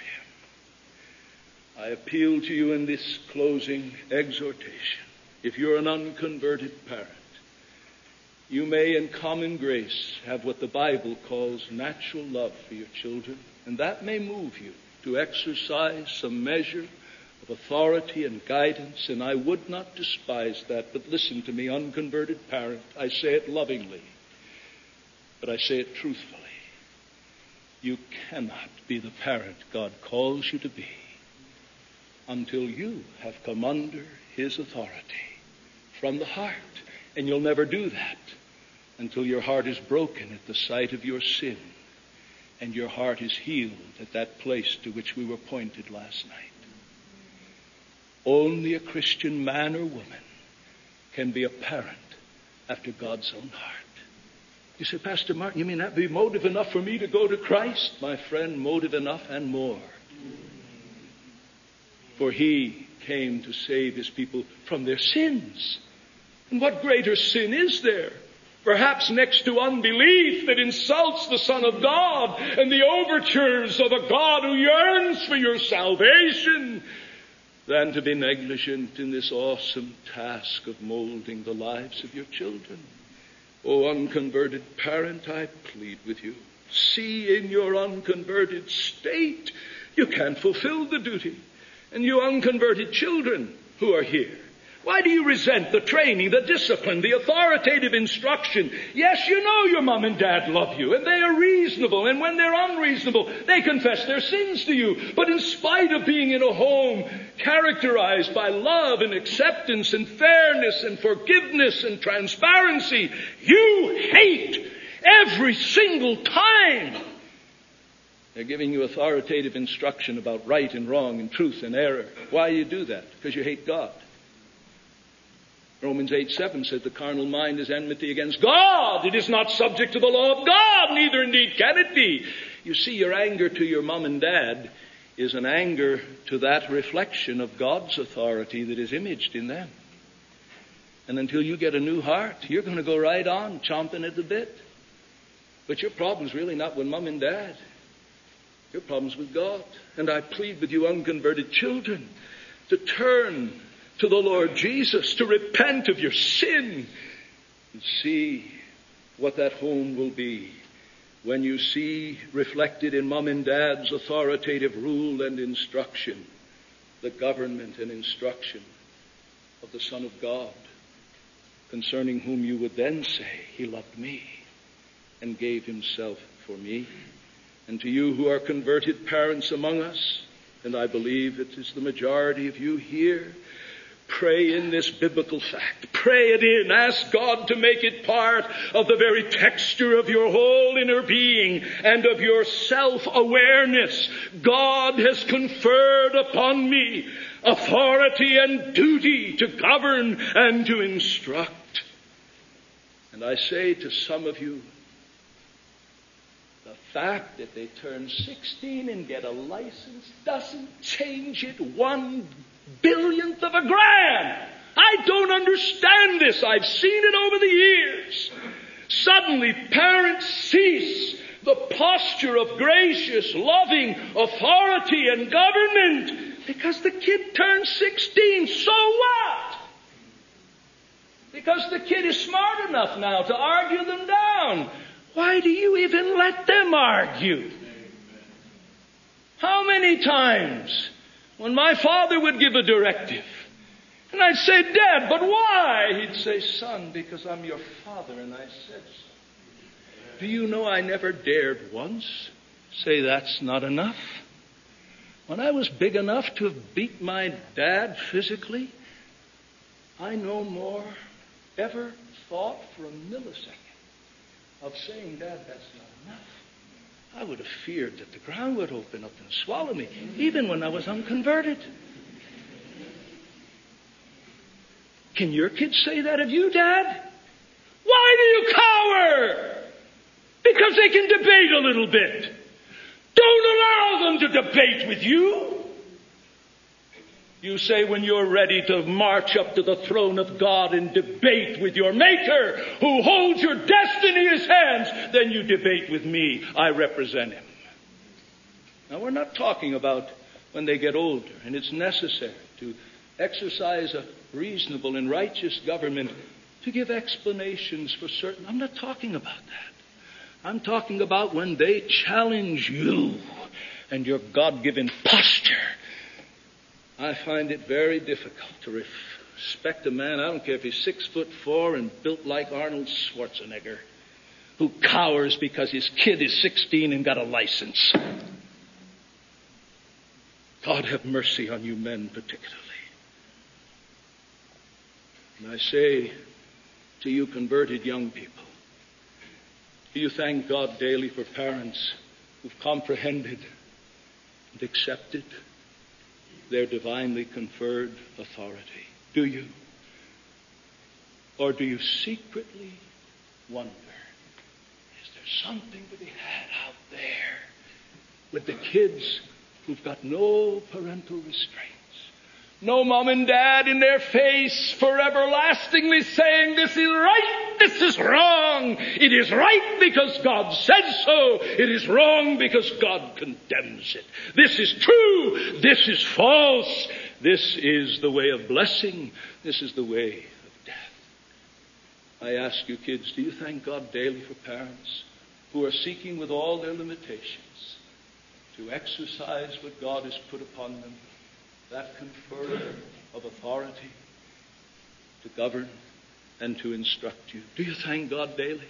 I appeal to you in this closing exhortation. If you're an unconverted parent, you may in common grace have what the Bible calls natural love for your children, and that may move you to exercise some measure of authority and guidance, and I would not despise that. But listen to me, unconverted parent, I say it lovingly, but I say it truthfully. You cannot be the parent God calls you to be until you have come under his authority from the heart. And you'll never do that until your heart is broken at the sight of your sin and your heart is healed at that place to which we were pointed last night. Only a Christian man or woman can be a parent after God's own heart. You say, Pastor Martin, you mean that be motive enough for me to go to Christ? My friend, motive enough and more. For he came to save his people from their sins. And what greater sin is there? Perhaps next to unbelief that insults the Son of God and the overtures of a God who yearns for your salvation, than to be negligent in this awesome task of molding the lives of your children. O unconverted parent, I plead with you. See in your unconverted state, you can't fulfill the duty. And you unconverted children who are here, Why do you resent the training, the discipline, the authoritative instruction? Yes, you know your mom and dad love you, and they are reasonable, and when they're unreasonable, they confess their sins to you. But in spite of being in a home characterized by love and acceptance and fairness and forgiveness and transparency, you hate every single time. They're giving you authoritative instruction about right and wrong and truth and error. Why do you do that? Because you hate God. Romans eight seven said the carnal mind is enmity against God. It is not subject to the law of God, neither indeed can it be. You see, your anger to your mom and dad is an anger to that reflection of God's authority that is imaged in them. And until you get a new heart, you're going to go right on chomping at the bit. But your problem's really not with mom and dad. Your problem's with God. And I plead with you unconverted children to turn to the Lord Jesus, to repent of your sin and see what that home will be when you see reflected in mom and dad's authoritative rule and instruction, the government and instruction of the Son of God, concerning whom you would then say, He loved me and gave Himself for me. And to you who are converted parents among us, and I believe it is the majority of you here, pray in this biblical fact. Pray it in. Ask God to make it part of the very texture of your whole inner being and of your self-awareness. God has conferred upon me authority and duty to govern and to instruct. And I say to some of you, the fact that they turn sixteen and get a license doesn't change it one billionth of a gram. I don't understand this. I've seen it over the years. Suddenly, parents cease the posture of gracious, loving authority and government because the kid turns sixteen. So what? Because the kid is smart enough now to argue them down. Why do you even let them argue? How many times when my father would give a directive, and I'd say, Dad, but why? He'd say, Son, because I'm your father and I said so. Do you know I never dared once say that's not enough? When I was big enough to have beat my dad physically, I no more ever thought for a millisecond of saying, Dad, that's not enough. I would have feared that the ground would open up and swallow me, even when I was unconverted. Can your kids say that of you, Dad? Why do you cower? Because they can debate a little bit. Don't allow them to debate with you. You say when you're ready to march up to the throne of God and debate with your Maker, who holds your destiny in His hands, then you debate with me. I represent Him. Now, we're not talking about when they get older, and it's necessary to exercise a reasonable and righteous government to give explanations for certain. I'm not talking about that. I'm talking about when they challenge you and your God-given posture. I find it very difficult to respect a man, I don't care if he's six foot four and built like Arnold Schwarzenegger, who cowers because his kid is sixteen and got a license. God have mercy on you men particularly. And I say to you converted young people, do you thank God daily for parents who've comprehended and accepted their divinely conferred authority? Do you? Or do you secretly wonder, is there something to be had out there with the kids who've got no parental restraints? No mom and dad in their face for everlastingly saying, this is right, this is wrong. It is right because God said so. It is wrong because God condemns it. This is true. This is false. This is the way of blessing. This is the way of death. I ask you kids, do you thank God daily for parents who are seeking with all their limitations to exercise what God has put upon them, that conferrer of authority, to govern and to instruct you. Do you thank God daily?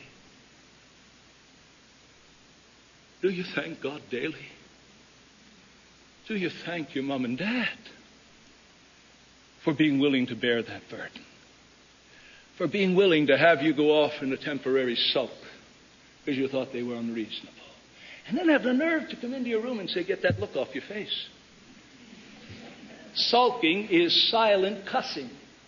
Do you thank God daily? Do you thank your mom and dad for being willing to bear that burden? For being willing to have you go off in a temporary sulk because you thought they were unreasonable. And then have the nerve to come into your room and say, get that look off your face. Sulking is silent cussing.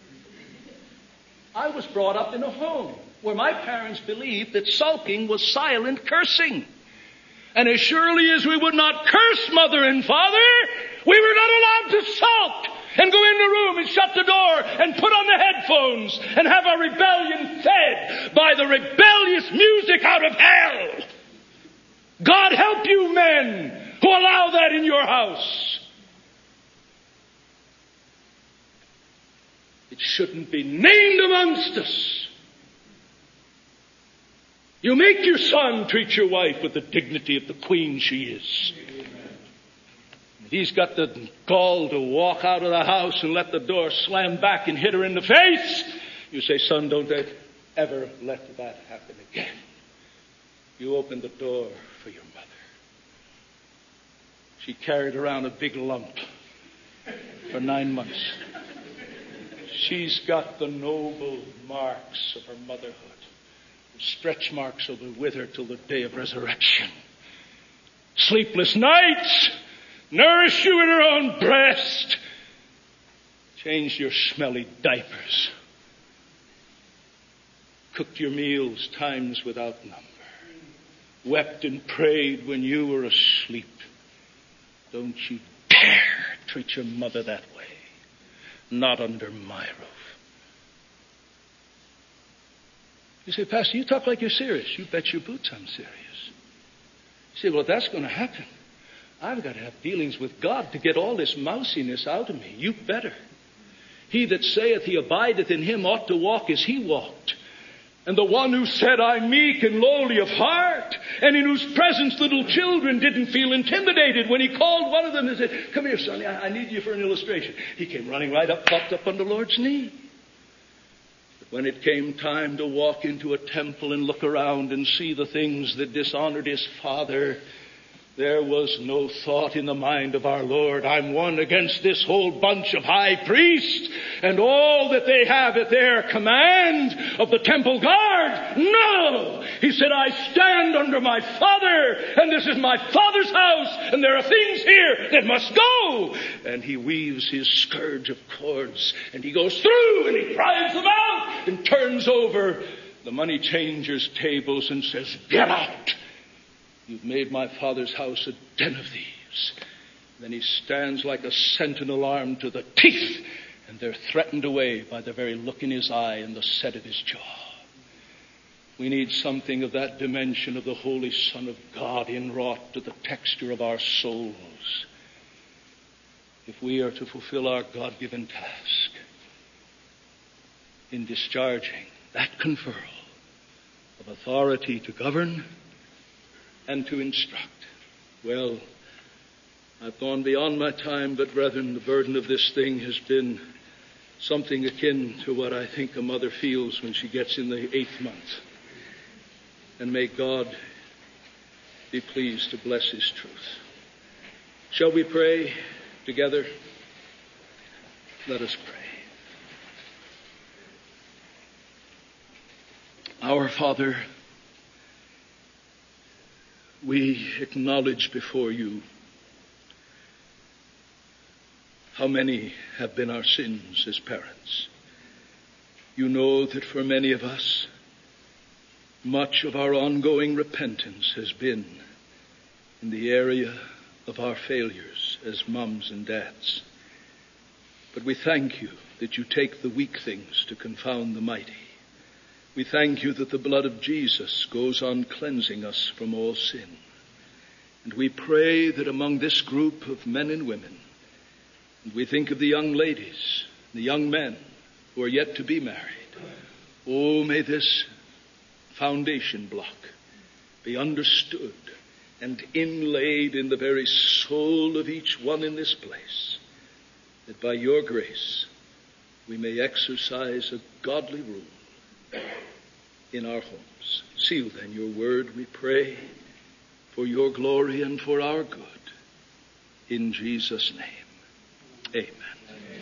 I was brought up in a home where my parents believed that sulking was silent cursing. And as surely as we would not curse mother and father, we were not allowed to sulk and go in the room and shut the door and put on the headphones and have our rebellion fed by the rebellious music out of hell. God help you men who allow that in your house. It shouldn't be named amongst us. You make your son treat your wife with the dignity of the queen she is. He's got the gall to walk out of the house and let the door slam back and hit her in the face. You say, son, don't ever let that happen again. You open the door for your mother. She carried around a big lump for nine months. She's got the noble marks of her motherhood. The stretch marks will be with her till the day of resurrection. Sleepless nights. Nourish you in her own breast. Changed your smelly diapers. Cooked your meals times without number. Wept and prayed when you were asleep. Don't you dare treat your mother that way. Not under my roof. You say, Pastor, you talk like you're serious. You bet your boots I'm serious. You say, well, if that's going to happen, I've got to have dealings with God to get all this mousiness out of me. You better. He that saith he abideth in him ought to walk as he walked. And the one who said, I'm meek and lowly of heart, and in whose presence little children didn't feel intimidated when he called one of them and said, come here, son, I need you for an illustration. He came running right up, popped up on the Lord's knee. But when it came time to walk into a temple and look around and see the things that dishonored his father, there was no thought in the mind of our Lord, I'm one against this whole bunch of high priests and all that they have at their command of the temple guard. No! He said, I stand under my Father, and this is my Father's house, and there are things here that must go. And he weaves his scourge of cords, and he goes through, and he drives them out, and turns over the money changers' tables and says, get out! You've made my Father's house a den of thieves. Then he stands like a sentinel armed to the teeth, and they're threatened away by the very look in his eye and the set of his jaw. We need something of that dimension of the Holy Son of God inwrought to the texture of our souls, if we are to fulfill our God-given task in discharging that conferral of authority to govern and to instruct. Well, I've gone beyond my time, but brethren, the burden of this thing has been something akin to what I think a mother feels when she gets in the eighth month. And may God be pleased to bless his truth. Shall we pray together? Let us pray. Our Father, we acknowledge before you how many have been our sins as parents. You know that for many of us, much of our ongoing repentance has been in the area of our failures as mums and dads. But we thank you that you take the weak things to confound the mighty. We thank you that the blood of Jesus goes on cleansing us from all sin. And we pray that among this group of men and women, and we think of the young ladies, the young men who are yet to be married, oh, may this foundation block be understood and inlaid in the very soul of each one in this place, that by your grace we may exercise a godly rule in our homes. Seal then your word, we pray, for your glory and for our good. In Jesus' name, amen.